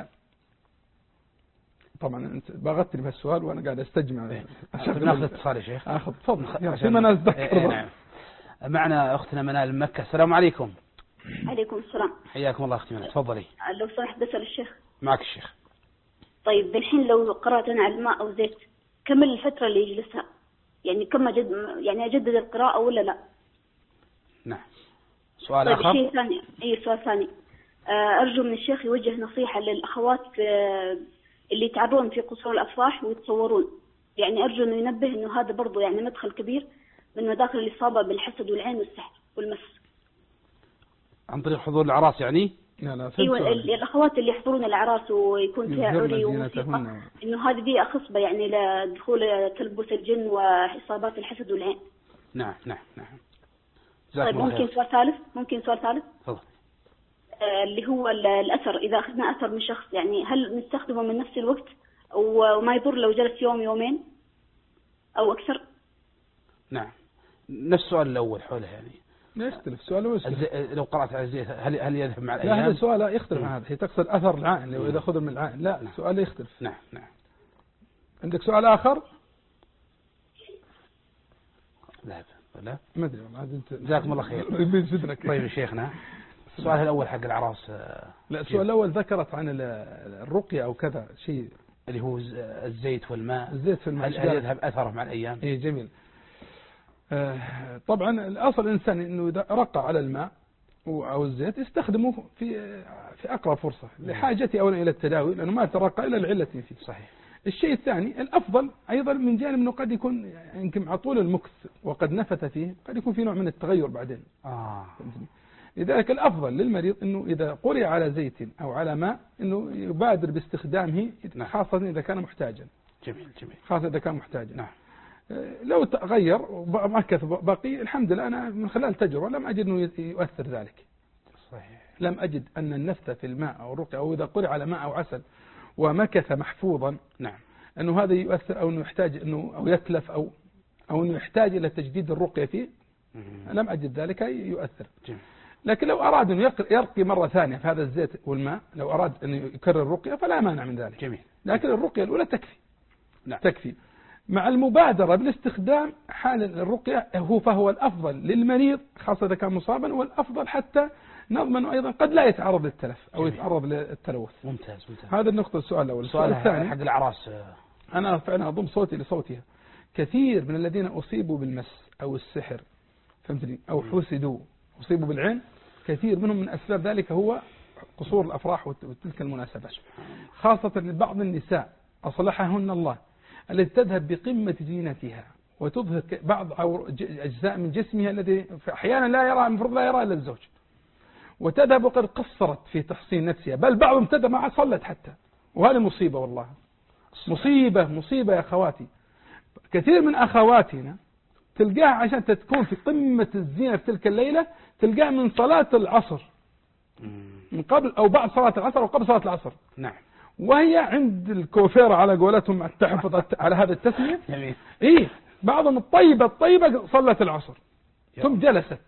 طبعا أنت باغتني بهالسؤال وأنا قاعد أستجمع. إيه. ناخذ اتصال يا شيخ. آخذ تفضل. في مناس ذكر. إيه نعم. معنا أختنا منال من مكة. السلام عليكم. عليكم السلام. حياكم الله أختي منال، تفضلي. لو سمحت بسأل الشيخ. معك الشيخ. طيب الحين لو قرأت أنا على الماء أو زيت كم الفترة اللي يجلسها؟ يعني كم أجد يعني أجدد القراءة ولا لا؟ نعم. سؤال طيب آخر. شيء ثاني. أي سؤال ثاني. أرجو من الشيخ يوجه نصيحة للأخوات اللي يتعبون في قصور الأفراح ويتصورون، يعني أرجو إنه ينبه إنه هذا برضو يعني مدخل كبير من مداخل الإصابة بالحسد والعين والسحر والمس. عن طريق حضور الأعراس يعني؟ لا لا. أيوة الأخوات اللي يحضرون الأعراس ويكون فيها عري وموسيقى، إنه هذه بيئة خصبة يعني لدخول تلبس الجن وإصابات الحسد والعين. نعم نعم نعم. طيب ممكن سؤال ثالث؟ ممكن سؤال ثالث؟ تفضل. آه اللي هو الأثر، إذا أخذنا أثر من شخص يعني هل نستخدمه من نفس الوقت وما يضر لو جلس يوم يومين أو أكثر؟ نعم. نفس السؤال الأول حوله يعني. يختلف السؤال ويختلف. لو قرأت على الزيت هل هل يذهب مع الأيام؟ لا هذا السؤال يختلف عن هذا. هي تقصد أثر العائن لو إذا أخذ من العائن. لا نعم. السؤال يختلف. نعم نعم. عندك سؤال آخر؟ لا لا ما أدري والله. أنت جزاكم الله خير. طيب يا شيخنا السؤال الأول حق الأعراس. لا السؤال الأول ذكرت عن الرقية أو كذا شيء اللي هو الزيت والماء. الزيت في الماء هل يذهب أثره مع الأيام؟ إيه جميل. آه طبعا الأصل الإنسان إنه إذا رقى على الماء أو الزيت يستخدمه في في أقرب فرصة لحاجته أولا إلى التداوي لأنه ما ترقى إلا العلة فيه. صحيح. الشيء الثاني الأفضل أيضا من جانب أنه قد يكون يمكن مع طول المكث وقد نفث فيه قد يكون في نوع من التغير بعدين. آه. لذلك الأفضل للمريض أنه إذا قرئ على زيت أو على ماء أنه يبادر باستخدامه خاصة إذا كان محتاجا. جميل جميل. خاصة إذا كان محتاجا. نعم. لو تغير ومكث بقي الحمد لله أنا من خلال تجربة لم أجد أنه يؤثر ذلك. صحيح. لم أجد أن النفث في الماء أو الرقية أو إذا قرئ على ماء أو عسل ومكث محفوظا. نعم. أنه هذا يؤثر أو أنه يحتاج أنه أو يتلف أو أو أنه يحتاج إلى تجديد الرقية فيه. لم أجد ذلك يؤثر. جميل. لكن لو أراد أن يرقي مرة ثانية في هذا الزيت والماء لو أراد أن يكرر الرقية فلا مانع من ذلك. جميل. لكن الرقية الأولى تكفي. نعم. تكفي. مع المبادرة بالاستخدام حال الرقية هو فهو الأفضل للمريض خاصة إذا كان مصابا والأفضل حتى نضمن أيضا قد لا يتعرض للتلف أو جميل. يتعرض للتلوث. ممتاز ممتاز. هذا النقطة السؤال الأول. السؤال الثاني حق الأعراس. أنا فعلا أضم صوتي لصوتها. كثير من الذين أصيبوا بالمس أو السحر فهمتني أو حسدوا أصيبوا بالعين كثير منهم من أسباب ذلك هو قصور الأفراح وتلك المناسبات خاصة لبعض النساء أصلحهن الله التي تذهب بقمة زينتها وتظهر بعض أجزاء من جسمها الذي أحيانا لا يرى المفروض لا يرى إلا الزوج وتذهب وقد قصرت في تحصين نفسها بل بعضهم تذهب ما صلت حتى وهذه مصيبة والله مصيبة مصيبة يا أخواتي. كثير من أخواتنا تلقاها عشان تكون في قمة الزينة في تلك الليلة تلقاها من صلاة العصر من قبل أو بعد صلاة العصر أو قبل صلاة العصر. نعم. وهي عند الكوفيرة على قولتهم تحفظ على هذا التسمية. جميل. إيه بعضهم الطيبة الطيبة صلت العصر ثم جلست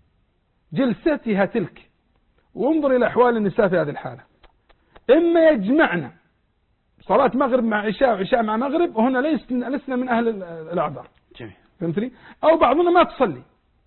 جلستها تلك وانظر إلى أحوال النساء في هذه الحالة إما يجمعنا صلاة مغرب مع عشاء وعشاء مع مغرب وهنا لسنا لسنا من أهل الأعذار. جميل. فهمتني؟ أو بعضنا ما تصلي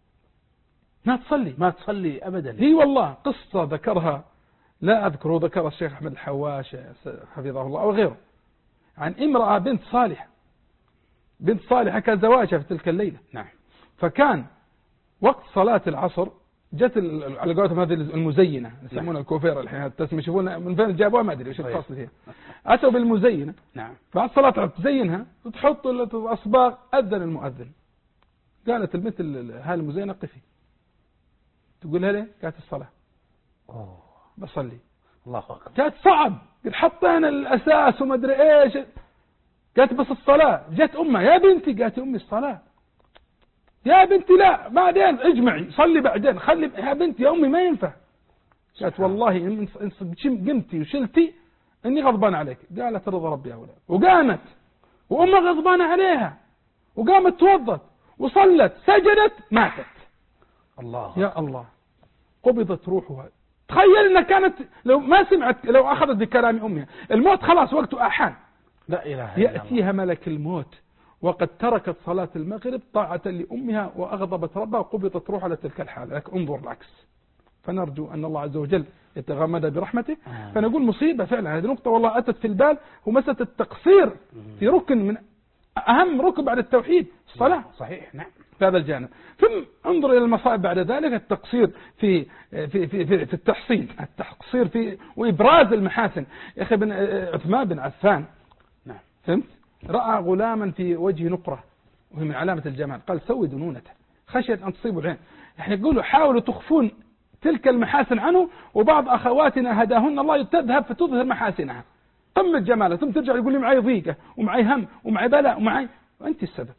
ما تصلي ما تصلي أبدا. هي والله قصة ذكرها لا أذكره ذكر الشيخ أحمد الحواش حفظه الله أو غيره عن امرأة بنت صالح بنت صالحة كان زواجها في تلك الليلة. نعم. فكان وقت صلاة العصر جت على قولتهم هذه المزينة يسمونها الكوفيرة الحين التسمية يشوفون من فين جابوها ما أدري وش الخاص فيها. أتوا بالمزينة. نعم. بعد صلاة تزينها وتحط الأصباغ. أذن المؤذن. قالت البنت هاي المزينة قفي. تقول لها ليه؟ قالت الصلاة. أوه. بصلي. الله أكبر. قالت صعب. قد حطينا الأساس وما أدري إيش. قالت بس الصلاة. جت أمها يا بنتي. قالت أمي الصلاة. يا بنتي لا بعدين اجمعي صلي بعدين خلي يا بنتي يا أمي ما ينفع. قالت والله إن قمتي وشلتي إني غضبان عليك. قالت رضا ربي أولاد. وقامت وأمها غضبانة عليها وقامت توضت وصلت سجدت ماتت. الله. يا الله. قبضت روحها. تخيل إنها كانت لو ما سمعت لو أخذت بكلام أمها الموت خلاص وقته أحان. لا إله إلا الله. يأتيها ملك الموت وقد تركت صلاة المغرب طاعة لأمها وأغضبت ربها وقبضت روحها لتلك الحالة. لكن انظر العكس. فنرجو أن الله عز وجل يتغمد برحمته. آه. فنقول مصيبة فعلا. هذه نقطة والله أتت في البال ومسألة التقصير في ركن من أهم ركن بعد التوحيد الصلاة. صحيح. نعم. في هذا الجانب. ثم انظر إلى المصائب بعد ذلك التقصير في في في في, في التحصين التقصير في وإبراز المحاسن. يا أخي بن عثمان بن عفان. نعم. فهمت؟ رأى غلاما في وجه نقرة وهي من علامة الجمال قال سوي دنونته خشية أن تصيبوا العين. احنا يقولوا حاولوا تخفون تلك المحاسن عنه وبعض أخواتنا هداهن الله تذهب فتظهر محاسنها قمة جمالها ثم ترجع يقول لي معي ضيقة ومعي هم ومعي بلاء ومعي وأنت السبب.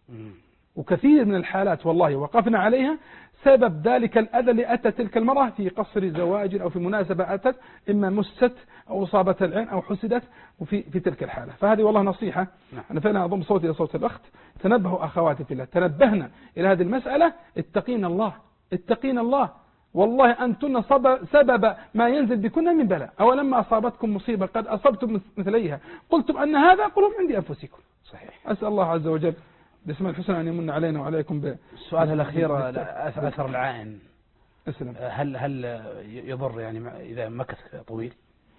وكثير من الحالات والله وقفنا عليها سبب ذلك الأذى اللي أتى تلك المرأة في قصر زواج أو في مناسبة أتت إما مست أو أصابت العين أو حسدت وفي في تلك الحالة. فهذه والله نصيحة. نعم. أنا فعلا أضم صوتي إلى صوت الأخت. تنبهوا أخواتي في الله تنبهنا إلى هذه المسألة. اتقين الله اتقين الله والله أنتن سبب ما ينزل بكن من بلاء. أولما أصابتكم مصيبة قد أصبتم مثليها قلتم أن هذا قلوا عندي أنفسكم. صحيح. أسأل الله عز وجل باسم الحسنى أن يمن علينا وعليكم ب. السؤال الأخير أثر العائن. أسلم. هل هل يضر يعني إذا مكث طويل؟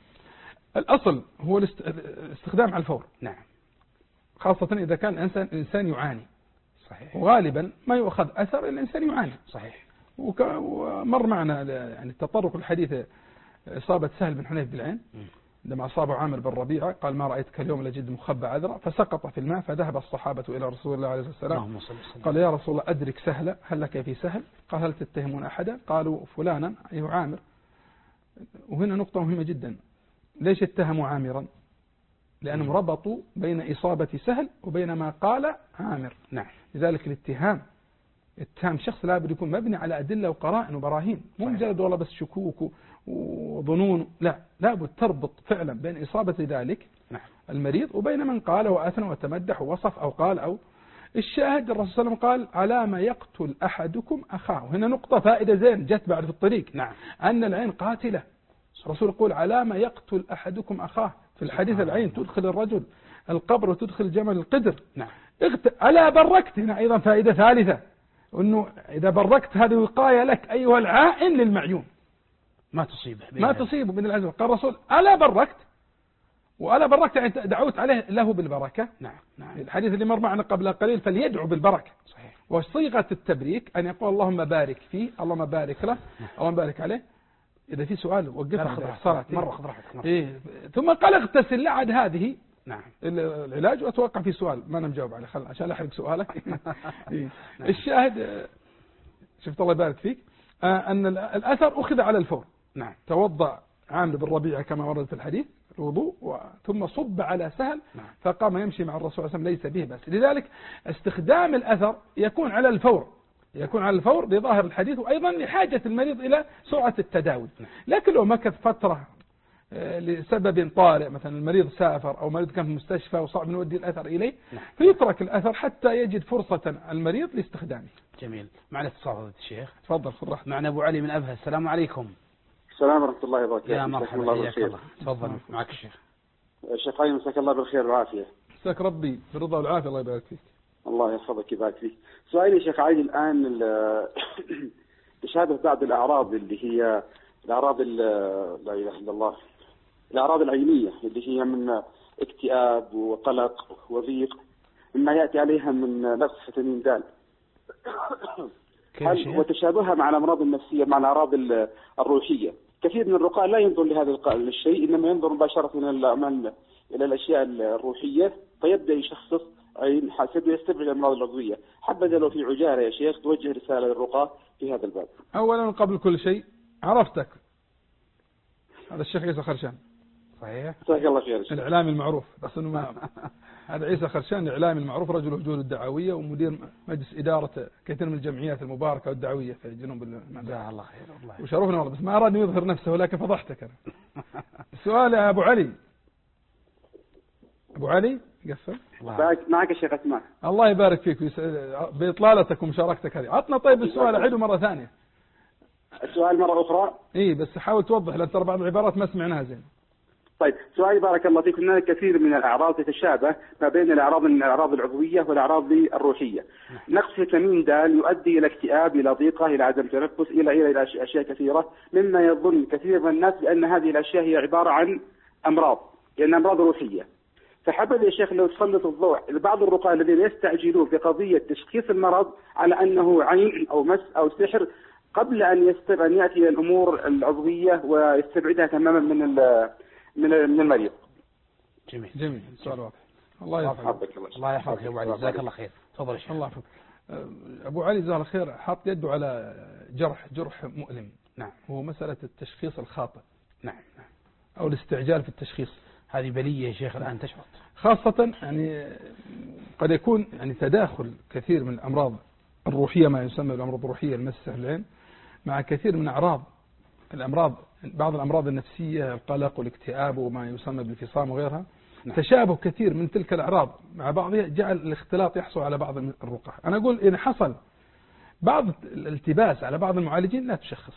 الأصل هو الاستخدام على الفور. نعم. خاصة إذا كان الإنسان إنسان يعاني. صحيح. وغالبا ما يؤخذ أثر الإنسان يعاني. صحيح. ومر معنا يعني التطرق الحديث إصابة سهل بن حنيف بالعين عندما أصابه عامر بن ربيعة قال ما رأيتك اليوم لجد مخبى عذرا فسقط في الماء فذهب الصحابة إلى رسول الله عليه السلام قال يا رسول الله أدرك سهل هل لك في سهل؟ قال هل تتهمون أحدا؟ قالوا فلانا أيه عامر. وهنا نقطة مهمة جدا. ليش اتهموا عامرا؟ لأنهم ربطوا بين إصابة سهل وبين ما قال عامر. نعم. لذلك الاتهام اتهام شخص لابد يكون مبني على أدلة وقرائن وبراهين مو مجرد والله بس شكوك وظنون. لا لابد تربط فعلا بين إصابة ذلك نعم. المريض وبين من قال وأثنى وتمدح ووصف أو قال أو الشاهد. الرسول صلى الله عليه وسلم قال على ما يقتل أحدكم أخاه. هنا نقطة فائدة زين جت بعد في الطريق. نعم. أن العين قاتلة. الرسول يقول على ما يقتل أحدكم أخاه. في الحديث العين تدخل الرجل القبر وتدخل الجمل القدر. نعم. ألا بركت. هنا أيضا فائدة ثالثة أنه إذا بركت هذه وقاية لك أيها العائن للمعيون ما تصيبه ما تصيبه من العزم. قال الرسول ألا بركت وألا بركت يعني دعوت عليه له بالبركة. نعم. نعم. الحديث اللي مر معنا قبل قليل فليدعو بالبركة. صحيح. وصيغة التبريك أن يقول اللهم بارك فيه اللهم بارك له اللهم بارك عليه. إذا في سؤال وقفنا صارت مرة خذ راحتك. إيه. ثم قال اغتسل لعد هذه. نعم. العلاج. وأتوقع في سؤال ما أنا مجاوب عليه خل عشان لا أحرق سؤالك. إيه. نعم. الشاهد شفت الله يبارك فيك أن الأثر أخذ على الفور. نعم. توضأ عامر بن ربيعة كما ورد في الحديث الوضوء ثم صب على سهل. نعم. فقام يمشي مع الرسول صلى الله عليه وسلم ليس به بس. لذلك استخدام الأثر يكون على الفور يكون على الفور لظاهر الحديث وأيضا لحاجة المريض إلى سرعة التداوي. لكن لو مكث فترة لسبب طارئ مثلا المريض سافر أو مريض كان في المستشفى وصعب نودي الأثر إليه فيترك الأثر حتى يجد فرصة المريض لاستخدامه. جميل. معنا اتصال فضيلة الشيخ. تفضل صراحة. معنا أبو علي من أبها. السلام عليكم. السلام ورحمة الله وبركاته. يا مرحبا حياك الله. تفضل معك الشيخ. الشيخ علي مساك الله بالخير والعافية. مساك ربي بالرضا والعافية الله يبارك فيك. الله يحفظك ويبارك فيك. سؤالي شيخ علي الآن تشابه بعض الأعراض اللي هي الأعراض لا إله إلا الله الأعراض العينية اللي هي من اكتئاب وقلق وضيق مما يأتي عليها من نقص فيتامين د، هل وتشابهها مع الأمراض النفسية مع الأعراض الروحية؟ كثير من الرقاة لا ينظر لهذا الشيء، إنما ينظر مباشرة إلى إلى الأشياء الروحية، فيبدأ يشخص عين حسب يستبعد الأمراض العضوية. حبذا لو في عجالة يا شيخ توجه رسالة للرقاة في هذا الباب. أولا قبل كل شيء عرفتك، هذا الشيخ عيسى خرشان. صحيح. جزاك الله خير. الإعلامي المعروف، بس إنه ما هذا عيسى خرشان الإعلامي المعروف، رجل الجهود الدعوية ومدير مجلس إدارة كثير من الجمعيات المباركة والدعوية في جنوب المملكة. جزاه الله خير والله. وشرفنا والله، بس ما أراد يظهر نفسه ولكن فضحتك أنا. السؤال يا أبو علي. أبو علي قفل. معك الشيخ أسماء. الله يبارك فيك بإطلالتك ومشاركتك هذه. عطنا طيب السؤال أعيده مرة ثانية. السؤال مرة أخرى. إيه بس حاول توضح لأن ترى بعض العبارات ما سمعناها زين. طيب سؤالي بارك الله فيك، هناك كثير من الأعراض تتشابه ما بين الأعراض الأعراض العضوية والأعراض الروحية. نقص فيتامين د يؤدي إلى اكتئاب، إلى ضيقة، إلى عدم تنفس، إلى إلى إلى أشياء كثيرة، مما يظن كثير من الناس بأن هذه الأشياء هي عبارة عن أمراض، لأن أمراض روحية. فحبذا يا شيخ لو تسلط الضوء لبعض الرقاة الذين يستعجلون في قضية تشخيص المرض على أنه عين أو مس أو سحر قبل أن يستبعد أن يأتي الأمور العضوية ويستبعدها تماما من من من المريض. جميل جميل سؤال واضح. الله يحفظك. الله يحفظك يا أبو علي، جزاك الله خير. تفضل يا شيخ. الله يحفظك. أبو علي جزاه الله خير حاط يده على جرح جرح مؤلم. نعم. وهو مسألة التشخيص الخاطئ. نعم نعم. أو الاستعجال في التشخيص. هذه بلية يا شيخ الآن تشعر. خاصة يعني قد يكون يعني تداخل كثير من الأمراض الروحية، ما يسمى بالأمراض الروحية المس العين، مع كثير من أعراض الأمراض بعض الأمراض النفسية، القلق والاكتئاب وما يسمى بالانفصام وغيرها. نعم. تشابه كثير من تلك الأعراض مع بعضها جعل الاختلاط يحصل على بعض الرقى. أنا أقول إن حصل بعض الالتباس على بعض المعالجين لا تشخص.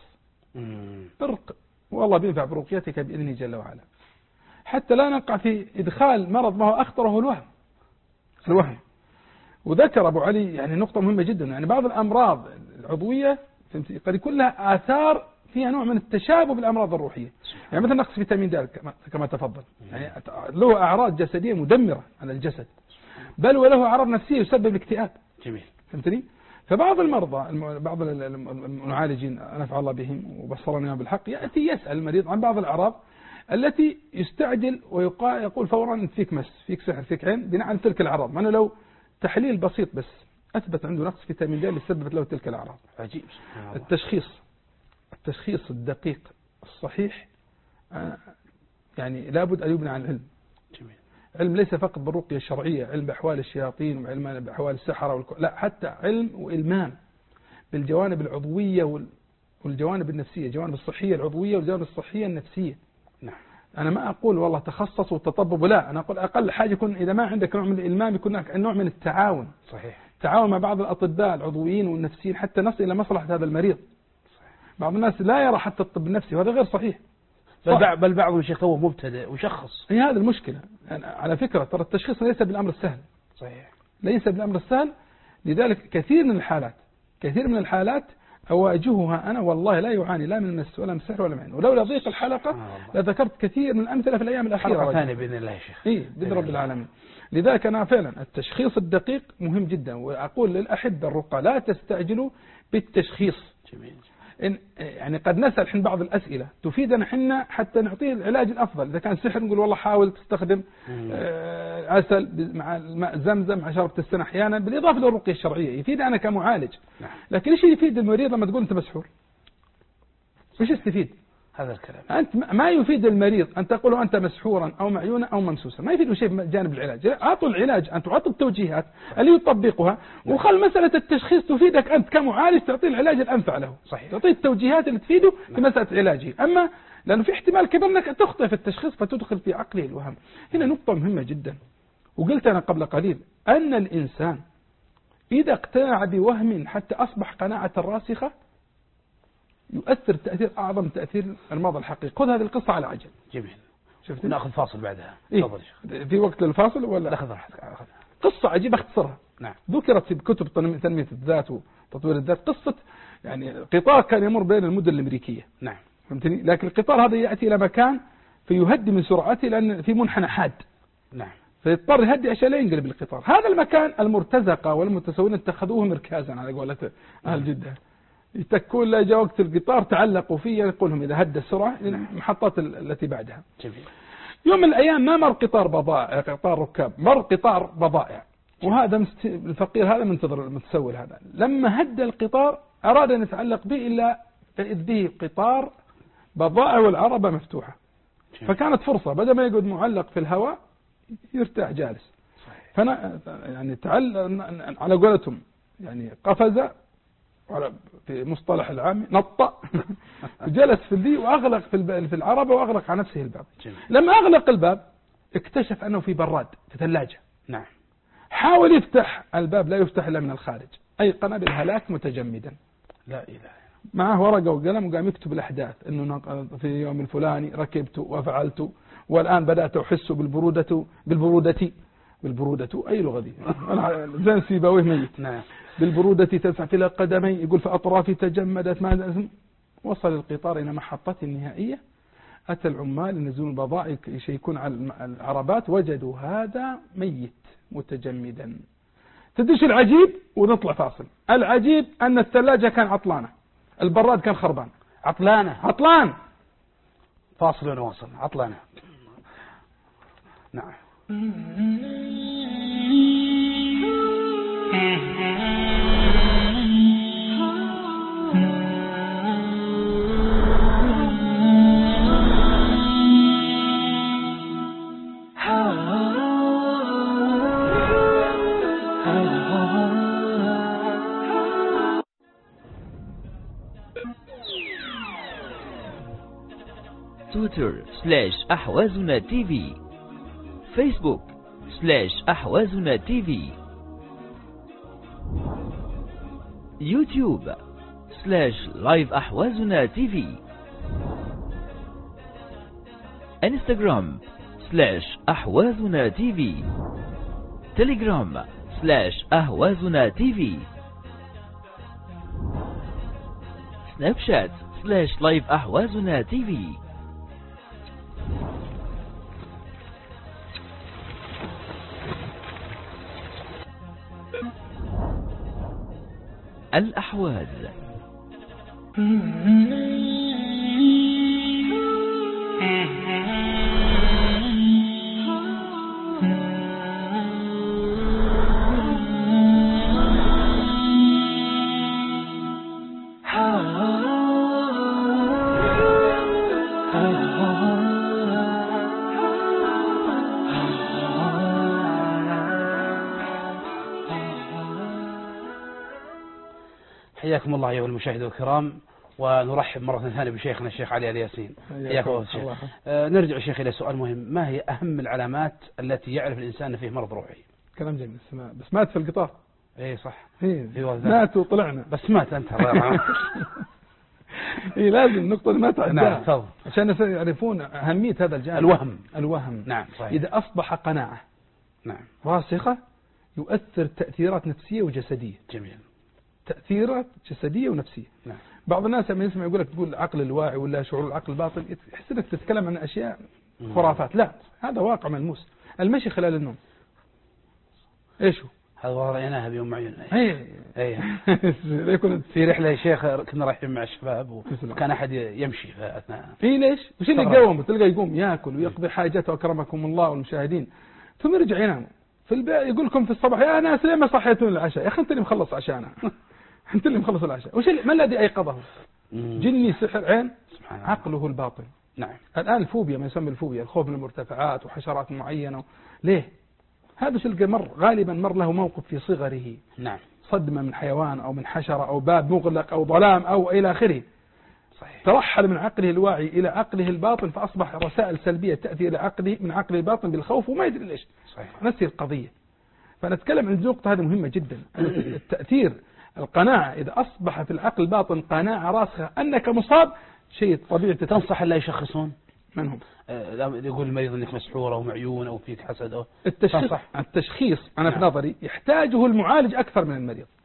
ارق والله بينفع برقيتك بإذنه جل وعلا، حتى لا نقع في إدخال مرض ما هو أخطر وهو الوهم. الوهم. وذكر أبو علي يعني نقطة مهمة جدا، يعني بعض الأمراض العضوية قد يكون لها آثار فيها نوع من التشابه بالأمراض الروحية. يعني مثل نقص فيتامين د كما تفضل، يعني له أعراض جسدية مدمرة على الجسد، بل وله أعراض نفسية يسبب الاكتئاب. جميل. فهمتني؟ فبعض المرضى بعض المعالجين نفع الله بهم وبصرنا بالحق يأتي يسأل المريض عن بعض الأعراض التي يستعجل ويقول فورا أنت فيك مس، فيك سحر، فيك عين، بناء على تلك الأعراض، مع لو تحليل بسيط بس أثبت عنده نقص فيتامين د اللي سببت له تلك الأعراض. عجيب. التشخيص التشخيص الدقيق الصحيح يعني لابد أن يبنى على العلم. جميل. علم ليس فقط بالرقية الشرعية، علم بأحوال الشياطين وعلم بأحوال السحرة والك... لا، حتى علم وإلمام بالجوانب العضوية والجوانب النفسية، الجوانب الصحية العضوية والجوانب الصحية النفسية. نعم. أنا ما أقول والله تخصص وتطبب، لا، أنا أقول أقل حاجة يكون إذا ما عندك نوع من الإلمام يكون هناك نوع من التعاون. صحيح. تعاون مع بعض الأطباء العضويين والنفسيين حتى نصل إلى مصلحة هذا المريض. بعض الناس لا يرى حتى الطب النفسي وهذا غير صحيح. بل, بل بعض الشيخ هو مبتدئ وشخص. هي هذه المشكلة. يعني على فكرة ترى التشخيص ليس بالأمر السهل. صحيح. ليس بالأمر السهل، لذلك كثير من الحالات كثير من الحالات أواجهها أنا والله لا يعاني لا من المس ولا من السحر ولا من عين، ولولا ضيق الحلقة آه لذكرت كثير من الأمثلة في الأيام الأخيرة. حلقة ثانية بإذن الله يا شيخ. إيه بإذن رب العالمين. لذلك أنا فعلا التشخيص الدقيق مهم جدا، وأقول للأحبة الرقى لا تستعجلوا بالتشخيص. جميل. إن يعني قد نسأل حين بعض الأسئلة تفيدنا حنا حتى نعطيه العلاج الأفضل. إذا كان سحر نقول والله حاول تستخدم آه عسل مع الماء زمزم مع شربة السنة أحيانا، بالإضافة للرقية الشرعية يفيد أنا كمعالج. نعم. لكن إيش يفيد المريض لما تقول أنت مسحور؟ إيش يستفيد؟ هذا الكلام. أنت ما يفيد المريض أن تقول أنت مسحورا أو معيونا أو ممسوسا، ما يفيد شيء بجانب العلاج. أعطوا العلاج، أنت تعطوا التوجيهات اللي يطبقها، وخل مسألة التشخيص تفيدك أنت كمعالج، تعطيه العلاج الأنفع له. صحيح. تعطيه التوجيهات اللي تفيده في مسألة علاجه. أما لأنه في احتمال كبير أنك تخطئ في التشخيص فتدخل في عقله الوهم. هنا نقطة مهمة جدا، وقلت أنا قبل قليل أن الإنسان إذا اقتنع بوهم حتى أصبح قناعة راسخة يؤثر تأثير أعظم تأثير المرض الحقيقي. خذ هذه القصة على عجل. جميل. شفت؟ نأخذ فاصل بعدها. إيه؟ في وقت للفاصل ولا؟ أخذ راحتك. قصة عجيبة اختصرها. نعم. ذكرت في كتب تنمية الذات وتطوير الذات قصة يعني قطار كان يمر بين المدن الأمريكية. نعم. فهمتني؟ لكن القطار هذا يأتي إلى مكان فيهدي من سرعته لأن في منحنى حاد، نعم، فيضطر يهدي عشان لا ينقلب القطار. هذا المكان المرتزقة والمتسولين اتخذوه مركزا على قولة أهل جدة، يتكون لا جاء وقت القطار تعلقوا فيه، يقول لهم إذا هدى السرعة المحطات التي بعدها. جميل. يوم من الأيام ما مر قطار بضائع، قطار ركاب، مر قطار بضائع، وهذا مست... الفقير هذا منتظر المتسول هذا، لما هدى القطار أراد أن يتعلق به إلا إذ به قطار بضائع والعربة مفتوحة. جميل. فكانت فرصة بدل ما يقعد معلق في الهواء يرتاح جالس. فأنا يعني تعل على قولتهم يعني قفز في مصطلح العام نط جلس في الدي وأغلق في في العربة وأغلق على نفسه الباب. جميل. لما أغلق الباب اكتشف أنه في براد في ثلاجة. نعم. حاول يفتح الباب لا يفتح إلا من الخارج، أيقن بالهلاك متجمدا. لا إله. معه ورقة وقلم وقام يكتب الأحداث، إنه في يوم الفلاني ركبت وفعلت والآن بدأت أحس بالبرودة بالبرودة بالبرودة أي لغة دي زين سيبويه ميت. نعم. بالبرودة تسعف إلى قدمي، يقول فأطرافي تجمدت. ما وصل القطار إلى محطته النهائية، أتى العمال ينزلون البضائع يشيكون على العربات، وجدوا هذا ميت متجمدا. تدش العجيب ونطلع فاصل. العجيب أن الثلاجة كان عطلانة، البراد كان خربان. عطلانة عطلان. فاصل ونواصل. عطلانة. نعم. تويتر سلاش أحوازنا تي في، فيسبوك سلاش أحوازنا تي في، يوتيوب سلاش لايف أحوازنا تي في، انستغرام سلاش أحوازنا تي في، تليجرام سلاش أحوازنا تي في، سناب شات سلاش لايف أحوازنا تي في. الأحواز. حياكم الله أيها المشاهدين الكرام، ونرحب مرة ثانية بشيخنا الشيخ علي الياسين. حياكم الله. آه نرجع الشيخ إلى سؤال مهم، ما هي أهم العلامات التي يعرف الإنسان أن فيه مرض روحي؟ كلام جميل. بس مات في القطار. إيه صح. إيه مات وطلعنا. بس مات أنت. إيه لازم نقطة ما تعدها. نعم تفضل. عشان يعرفون أهمية هذا الجانب. الوهم. الوهم. نعم صحيح. إذا أصبح قناعة. نعم. راسخة يؤثر تأثيرات نفسية وجسدية. جميل. تأثيرات جسدية ونفسية. نعم. بعض الناس لما يسمع يقول لك تقول العقل الواعي ولا شعور العقل الباطن، يحس انك تتكلم عن أشياء خرافات. لا، هذا واقع ملموس. المشي خلال النوم ايش هو؟ هذا رأيناها بيوم عيون. اي اي. يكون في رحلة يا شيخ كنا رايحين مع الشباب وكان أحد يمشي في أثناء. اي ليش؟ وش اللي يقوم؟ تلقى يقوم ياكل ويقضي حاجته أكرمكم الله والمشاهدين، ثم يرجع ينام في البيت. يقول لكم في الصباح يا ناس ليه ما صحيتون العشاء؟ يا أخي أنت اللي مخلص عشانا. أنت اللي مخلص العشاء. وش ما الذي أيقظه؟ جني سحر عين عقله الباطن. نعم. الآن الفوبيا، ما يسمى الفوبيا، الخوف من المرتفعات وحشرات معينة. ليه؟ هذا شيء مر غالبا مر له موقف في صغره. نعم. صدمة من حيوان أو من حشرة أو باب مغلق أو ظلام أو إلى آخره. صحيح. ترحل من عقله الواعي إلى عقله الباطن، فأصبح رسائل سلبية تأتي إلى عقله من عقله الباطن بالخوف وما يدري ليش. صحيح. نسي القضية. فنتكلم عن النقطة هذه مهمة جدا. التأثير القناعة إذا أصبح في العقل الباطن قناعة راسخة أنك مصاب، شيء طبيعي. تنصح لا يشخصون من هم؟ أه يقول المريض أنك مسحور أو معيون أو فيك حسد أو التشخيص. التشخيص أنا نعم. في نظري يحتاجه المعالج أكثر من المريض.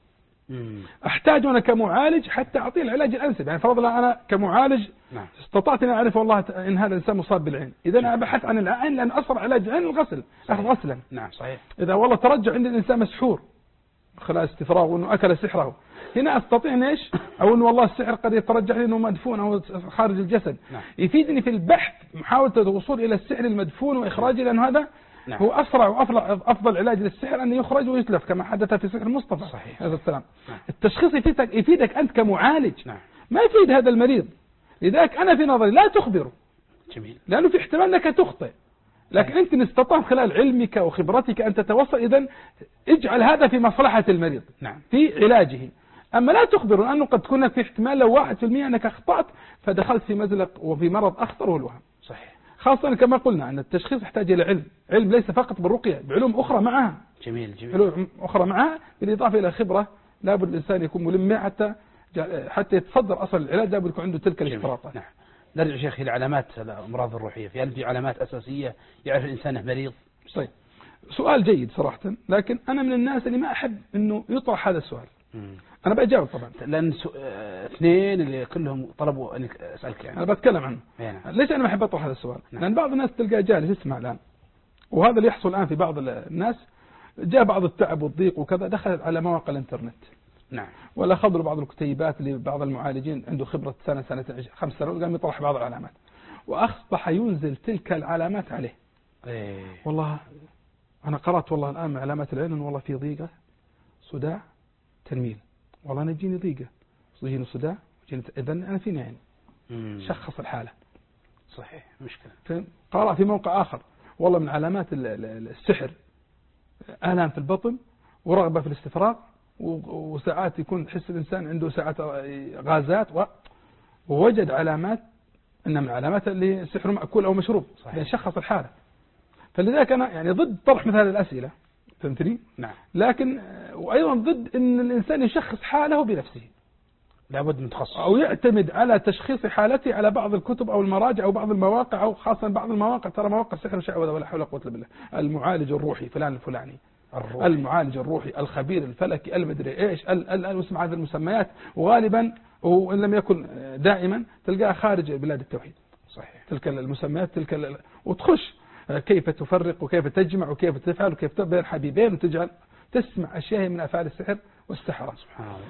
مم. أحتاج أنا كمعالج حتى أعطيه العلاج الأنسب. يعني فرض الله أنا كمعالج نعم. استطعت أن أعرف والله إن هذا الإنسان مصاب بالعين، إذا أنا أبحث عن العين، لأن أسرع علاج العين الغسل، أخذ غسلا. نعم صحيح. إذا والله ترجع عند الإنسان مسحور خلال استفراغ وأنه أكل سحره، هنا أستطيع إيش؟ أو أنه والله السحر قد يترجح لي أنه مدفون أو خارج الجسد. نعم. يفيدني في البحث محاولة الوصول إلى السحر المدفون وإخراجه، لأنه هذا نعم. هو أسرع وأفضل علاج للسحر أن يخرج ويتلف كما حدث في سحر مصطفى. صحيح. هذا السلام. نعم. التشخيص يفيدك, يفيدك أنت كمعالج. نعم. ما يفيد هذا المريض. لذلك أنا في نظري لا تخبره. جميل. لأنه في احتمال أنك تخطئ، لكن أنت إن استطعت خلال علمك وخبرتك أن تتوصل، إذن اجعل هذا في مصلحة المريض. نعم. في علاجه. أما لا تخبره، أنه قد تكون في احتمال لو واحد في المئة أنك أخطأت فدخلت في مزلق وفي مرض أخطر والوهم. صحيح. خاصة كما قلنا أن التشخيص يحتاج إلى علم، علم ليس فقط بالرقية، بعلوم أخرى معها. جميل جميل. علوم أخرى معها بالإضافة إلى خبرة، لابد الإنسان يكون ملم حتى حتى يتصدر أصل العلاج، لابد يكون عنده تلك الاشتراطات. نعم. نرجع شيخ إلى علامات الأمراض الروحية، في هل في علامات أساسية يعرف الإنسان مريض؟ طيب، سؤال جيد صراحة، لكن أنا من الناس اللي ما أحب إنه يطرح هذا السؤال. مم. أنا بجاوب طبعا، لأن سو... اه... اثنين اللي كلهم طلبوا أن أسألك يعني. أنا بتكلم عنه. يعني. ليش أنا ما أحب أطرح هذا السؤال؟ نعم. لأن بعض الناس تلقى جالس يسمع الآن، وهذا اللي يحصل الآن في بعض الناس، جاء بعض التعب والضيق وكذا، دخل على مواقع الإنترنت. نعم. ولا خضروا بعض الكتيبات اللي بعض المعالجين عنده خبرة سنة سنة خمس سنوات، قام يطرح بعض العلامات وأصبح ينزل تلك العلامات عليه. إيه. والله أنا قرأت والله الآن من علامات العين والله في ضيقة، صداع، تنميل، والله أنا يجيني ضيقة، يجيني صداع، إذن أنا فيني عين. مم. شخص الحالة. صحيح. مشكلة. قرأ في موقع آخر والله من علامات السحر آلام في البطن ورغبة في الاستفراغ، وساعات يكون تحس الإنسان عنده ساعات غازات، ووجد علامات أن من علامات اللي سحر مأكول أو مشروب. صحيح. شخص الحالة. فلذلك أنا يعني ضد طرح مثل هذه الأسئلة، فهمتني؟ نعم. لكن وأيضا ضد أن الإنسان يشخص حاله بنفسه، لابد من تخصص أو يعتمد على تشخيص حالته على بعض الكتب أو المراجع أو بعض المواقع، أو خاصة بعض المواقع ترى مواقع سحر وشعوذة ولا حول ولا قوة إلا بالله. المعالج الروحي فلان الفلاني، الروحي. المعالج الروحي، الخبير الفلكي، المدري ايش، ال ال اسمع هذه المسميات، وغالبا وان لم يكن دائما تلقاها خارج بلاد التوحيد. صحيح. تلك المسميات تلك ال وتخش كيف تفرق وكيف تجمع وكيف تفعل وكيف تبين حبيبين وتجعل تسمع اشياء من افعال السحر والسحرة. سبحان الله.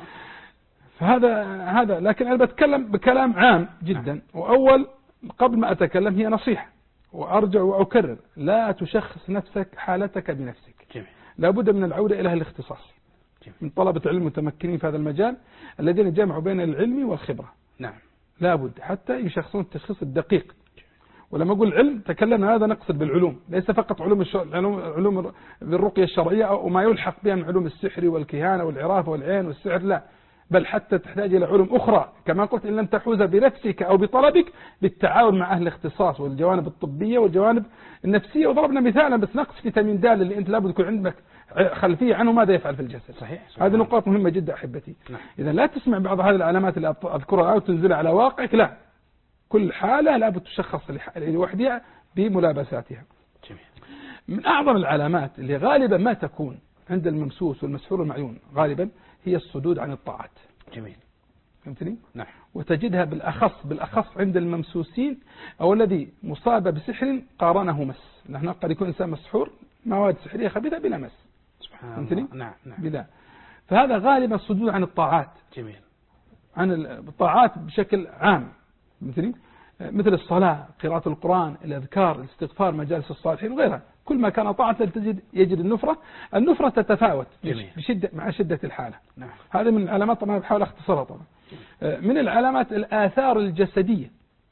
فهذا هذا لكن انا بتكلم بكلام عام جدا. واول قبل ما اتكلم هي نصيحة، وارجع واكرر، لا تشخص نفسك حالتك بنفسك. جميل. لابد من العودة إلى الاختصاص. جميل. من طلبة علم متمكنين في هذا المجال الذين جمعوا بين العلم والخبرة. نعم. لابد حتى يشخصون التشخيص الدقيق. جميل. ولما أقول علم تكلمنا هذا نقصد بالعلوم، ليس فقط علوم علوم علوم بالرقية الشرعية أو ما يلحق بها من علوم السحر والكهانة والعرافة والعين والسحر، لا، بل حتى تحتاج إلى علوم أخرى كما قلت، إن لم تحوز بنفسك أو بطلبك بالتعاون مع أهل الاختصاص والجوانب الطبية والجوانب النفسية. وضربنا مثالا بس نقص فيتامين د اللي أنت لابد يكون عندك خلفية عنه ماذا يفعل في الجسد. صحيح. هذه نقاط مهمة جدا أحبتي. نعم. إذا لا تسمع بعض هذه العلامات اللي أذكرها أو تنزلها على واقعك، لا، كل حالة لابد تشخص لوحدها بملابساتها. جميل. من أعظم العلامات اللي غالبا ما تكون عند الممسوس والمسحور المعيون غالبا هي الصدود عن الطاعات. جميل. فهمتني؟ نعم. وتجدها بالأخص بالأخص عند الممسوسين أو الذي مصاب بسحر قارنه مس. نحن قد يكون إنسان مسحور مواد سحرية خبيثة بلا مس. سبحان الله. فهمتني؟ نعم نعم. بلا. فهذا غالبا الصدود عن الطاعات. جميل. عن الطاعات بشكل عام. فهمتني؟ مثل الصلاة، قراءة القرآن، الأذكار، الاستغفار، مجالس الصالحين وغيرها. كل ما كان طاعة تجد يجد النفرة. النفرة تتفاوت جميل. بشدة مع شدة الحالة. نعم. هذه من العلامات، طبعا بحاول اختصرها طبعا. من العلامات الآثار الجسدية.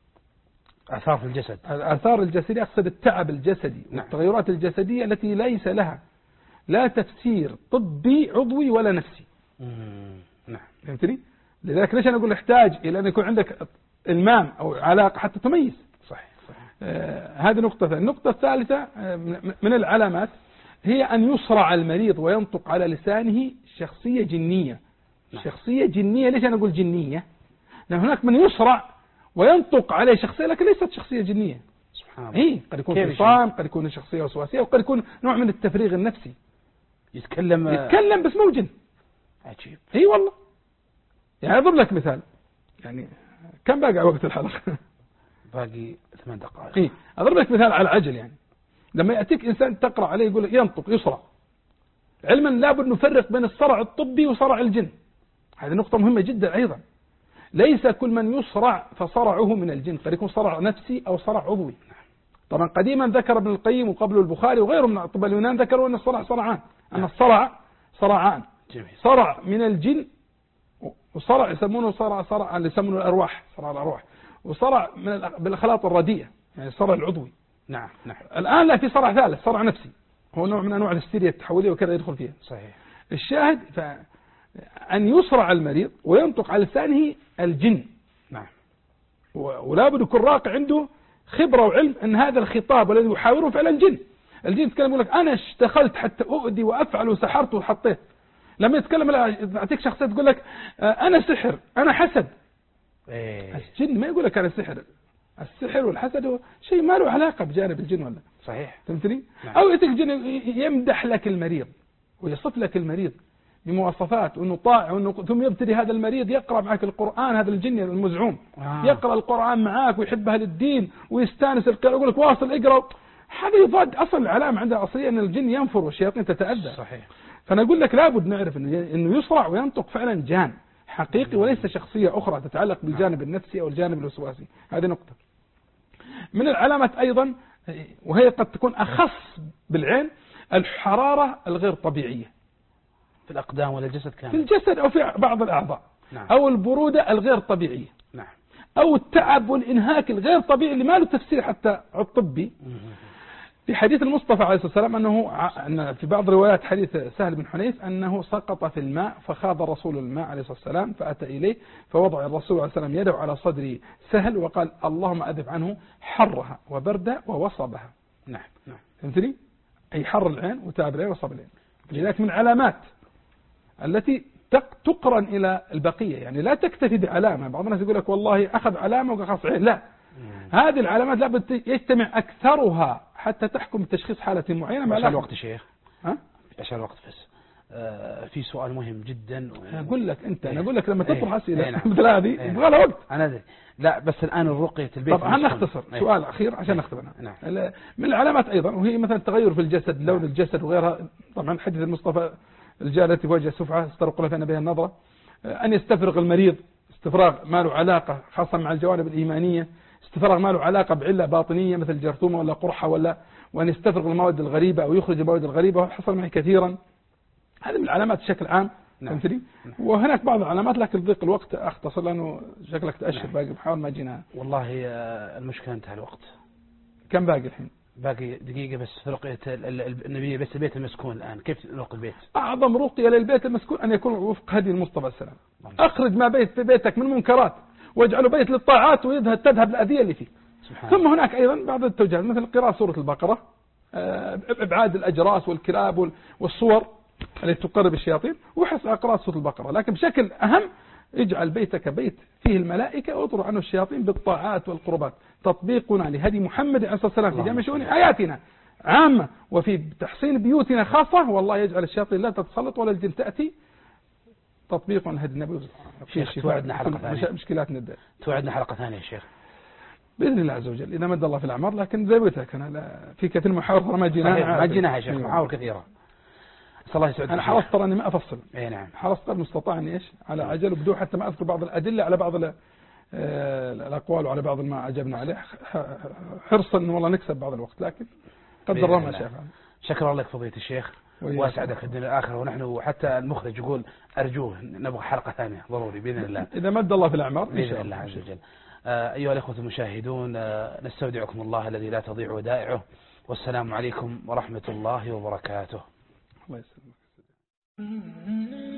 آثار في الجسد. الآثار الجسدية أقصد التعب الجسدي. نعم. والتغيرات الجسدية التي ليس لها لا تفسير طبي عضوي ولا نفسي. مم. نعم. فهمتني؟ لذلك ليش أنا أقول احتاج إلى أن يكون عندك المام أو علاقة حتى تميز. صحيح. صحيح. آه هذه نقطة. النقطة الثالثة آه من العلامات هي أن يصرع المريض وينطق على لسانه شخصية جنية. نعم. شخصية جنية. ليش أنا أقول جنية؟ لأن هناك من يصرع وينطق عليه شخصية لكن ليست شخصية جنية. سبحان الله. إيه، قد يكون فصام، قد يكون شخصية وسواسية، وقد يكون نوع من التفريغ النفسي. يتكلم يتكلم بس مو جن. عجيب. اي والله. يعني اضرب لك مثال، يعني كم باقي وقت الحلقة؟ باقي ثمان دقائق. اي اضرب لك مثال على العجل. يعني لما يأتيك إنسان تقرأ عليه يقول ينطق يصرع، علما لابد نفرق بين الصرع الطبي وصرع الجن. هذه نقطة مهمة جدا أيضا. ليس كل من يصرع فصرعه من الجن، قد يكون صرع نفسي أو صرع عضوي. طبعا قديما ذكر ابن القيم وقبله البخاري وغيره من أطباء اليونان ذكروا أن الصرع صرعان، أن الصرع صرعان، صرع من الجن وصرع يسمونه صرع صرع اللي يسمونه الأرواح، صرع الأرواح، وصرع من بالأخلاط الرديئة، يعني الصرع العضوي. نعم نعم. الآن لا، في صرع ثالث، صرع نفسي، هو نوع من أنواع الهستيريا التحولية وكذا يدخل فيها. صحيح. الشاهد أن يصرع المريض وينطق على لسانه الجن. نعم. ولا بد يكون راقع عنده خبرة وعلم أن هذا الخطاب الذي يحاوره فعلا جن. الجن يتكلم يقول لك أنا اشتغلت حتى أؤدي وأفعل وسحرت وحطيت. لما يتكلم يعطيك شخصية تقول لك أنا سحر أنا حسد. إيه. الجن ما يقول لك أنا سحر. السحر والحسد هو شيء ما له علاقة بجانب الجن ولا. صحيح. فهمتني؟ نعم. أو يأتيك الجن يمدح لك المريض ويصف لك المريض بمواصفات وأنه طائع وأنه ثم يبتدي هذا المريض يقرأ معك القرآن، هذا الجن المزعوم آه. يقرأ القرآن معك ويحب أهل الدين ويستانس القراءة، يقول لك واصل اقرأ. هذه يضاد أصل العلامة عندها أصلية أن الجن ينفر والشياطين تتأذى. صحيح. فأنا أقول لك لابد نعرف أنه إنه يصرع وينطق فعلا جان حقيقي وليس شخصية أخرى تتعلق بالجانب النفسي أو الجانب الوسواسي. هذه نقطة. من العلامات أيضا وهي قد تكون أخص بالعين الحرارة الغير طبيعية في الأقدام ولا الجسد كامل؟ في الجسد أو في بعض الأعضاء. نعم. أو البرودة الغير طبيعية. نعم. أو التعب والإنهاك الغير طبيعي اللي ما له تفسير حتى الطبي. في حديث المصطفى عليه الصلاة والسلام أنه أن في بعض روايات حديث سهل بن حنيف أنه سقط في الماء فخاض الرسول الماء عليه الصلاة والسلام فأتى إليه فوضع الرسول عليه الصلاة والسلام يده على صدر سهل وقال اللهم أذب عنه حرها وبردها ووصبها. نعم نعم. فهمتني؟ أي حر العين وتعب العين وصب العين. لذلك من علامات التي تقرن إلى البقية، يعني لا تكتفي بعلامة. بعض الناس يقول لك والله أخذ علامة وخاص عين، لا. مم. هذه العلامات لابد يجتمع أكثرها حتى تحكم بتشخيص حالة معينة. عشان الوقت شيخ. ها؟ عشان الوقت بس. آه في سؤال مهم جدا. و... أقول لك أنت، إيه. أنا أقول لك لما تطرح إيه. أسئلة إيه نعم. مثل هذه إيه. يبغى لها وقت. أنا أدري. لا بس الآن الرقية البيت. طبعا نختصر. إيه. سؤال أخير عشان إيه. نختم. نعم. من العلامات أيضا وهي مثلا تغير في الجسد، لون الجسد وغيرها. طبعا حديث المصطفى الجارة التي بوجه سفعة استرق لنا بها النظرة. أن يستفرغ المريض استفراغ ما له علاقة خاصة مع الجوانب الإيمانية، استفراغ ما له علاقة بعلة باطنية مثل جرثومة ولا قرحة، ولا وأن يستفرغ المواد الغريبة أو يخرج المواد الغريبة. حصل معي كثيرا. هذه من العلامات بشكل عام. نعم. نعم. وهناك بعض العلامات لكن ضيق الوقت أختصر لأنه شكلك تأشر. نعم. باقي بحاول ما جينا. والله المشكلة انتهى الوقت. كم باقي الحين؟ باقي دقيقة بس في رقية النبي بس البيت المسكون الآن كيف نرقي البيت؟ أعظم رقية للبيت المسكون أن يكون وفق هدي المصطفى السلام. أخرج ما بيت في بيتك من منكرات واجعله بيت للطاعات ويذهب تذهب الأذية اللي فيه. ثم هناك أيضا بعض التوجيهات مثل قراءة سورة البقرة، إبعاد الأجراس والكلاب والصور التي تقرب الشياطين، وحس قراءة سورة البقرة. لكن بشكل أهم اجعل بيتك بيت فيه الملائكة واطرد عنه الشياطين بالطاعات والقربات. تطبيقنا لهدي محمد عليه الصلاة والسلام في جميع شؤون حياتنا عامة وفي تحسين بيوتنا خاصة، والله يجعل الشياطين لا تتسلط ولا الجن تأتي. تطبيق هدي النبي في توعدنا حلقة ثانية. مشكلاتنا الدائرة. توعدنا حلقة ثانية يا شيخ بإذن الله عز وجل إذا مد الله في الأعمار. لكن زي ما قلت لك أنا في كثير من محاور ما جيناها ما جيناها يا شيخ، محاور كثيرة. الله يسعدك. أنا حرصت ترى إني ما أفصل. إيه نعم. حرصت قدر المستطاع إني إيش على عجل وبدون حتى ما أذكر بعض الأدلة على بعض الأقوال وعلى بعض ما عجبنا عليه، حرصا إن والله نكسب بعض الوقت، لكن قدر الله ما شاء. شكرا لك فضيلة الشيخ واسعدك في الدنيا الآخرة. ونحن حتى المخرج يقول أرجوه نبغى حلقة ثانية ضروري بإذن الله إذا مد الله في الأعمار بإذن الله عز وجل. أيها الأخوة المشاهدون نستودعكم الله الذي لا تضيع ودائعه، والسلام عليكم ورحمة الله وبركاته. الله يسلمك.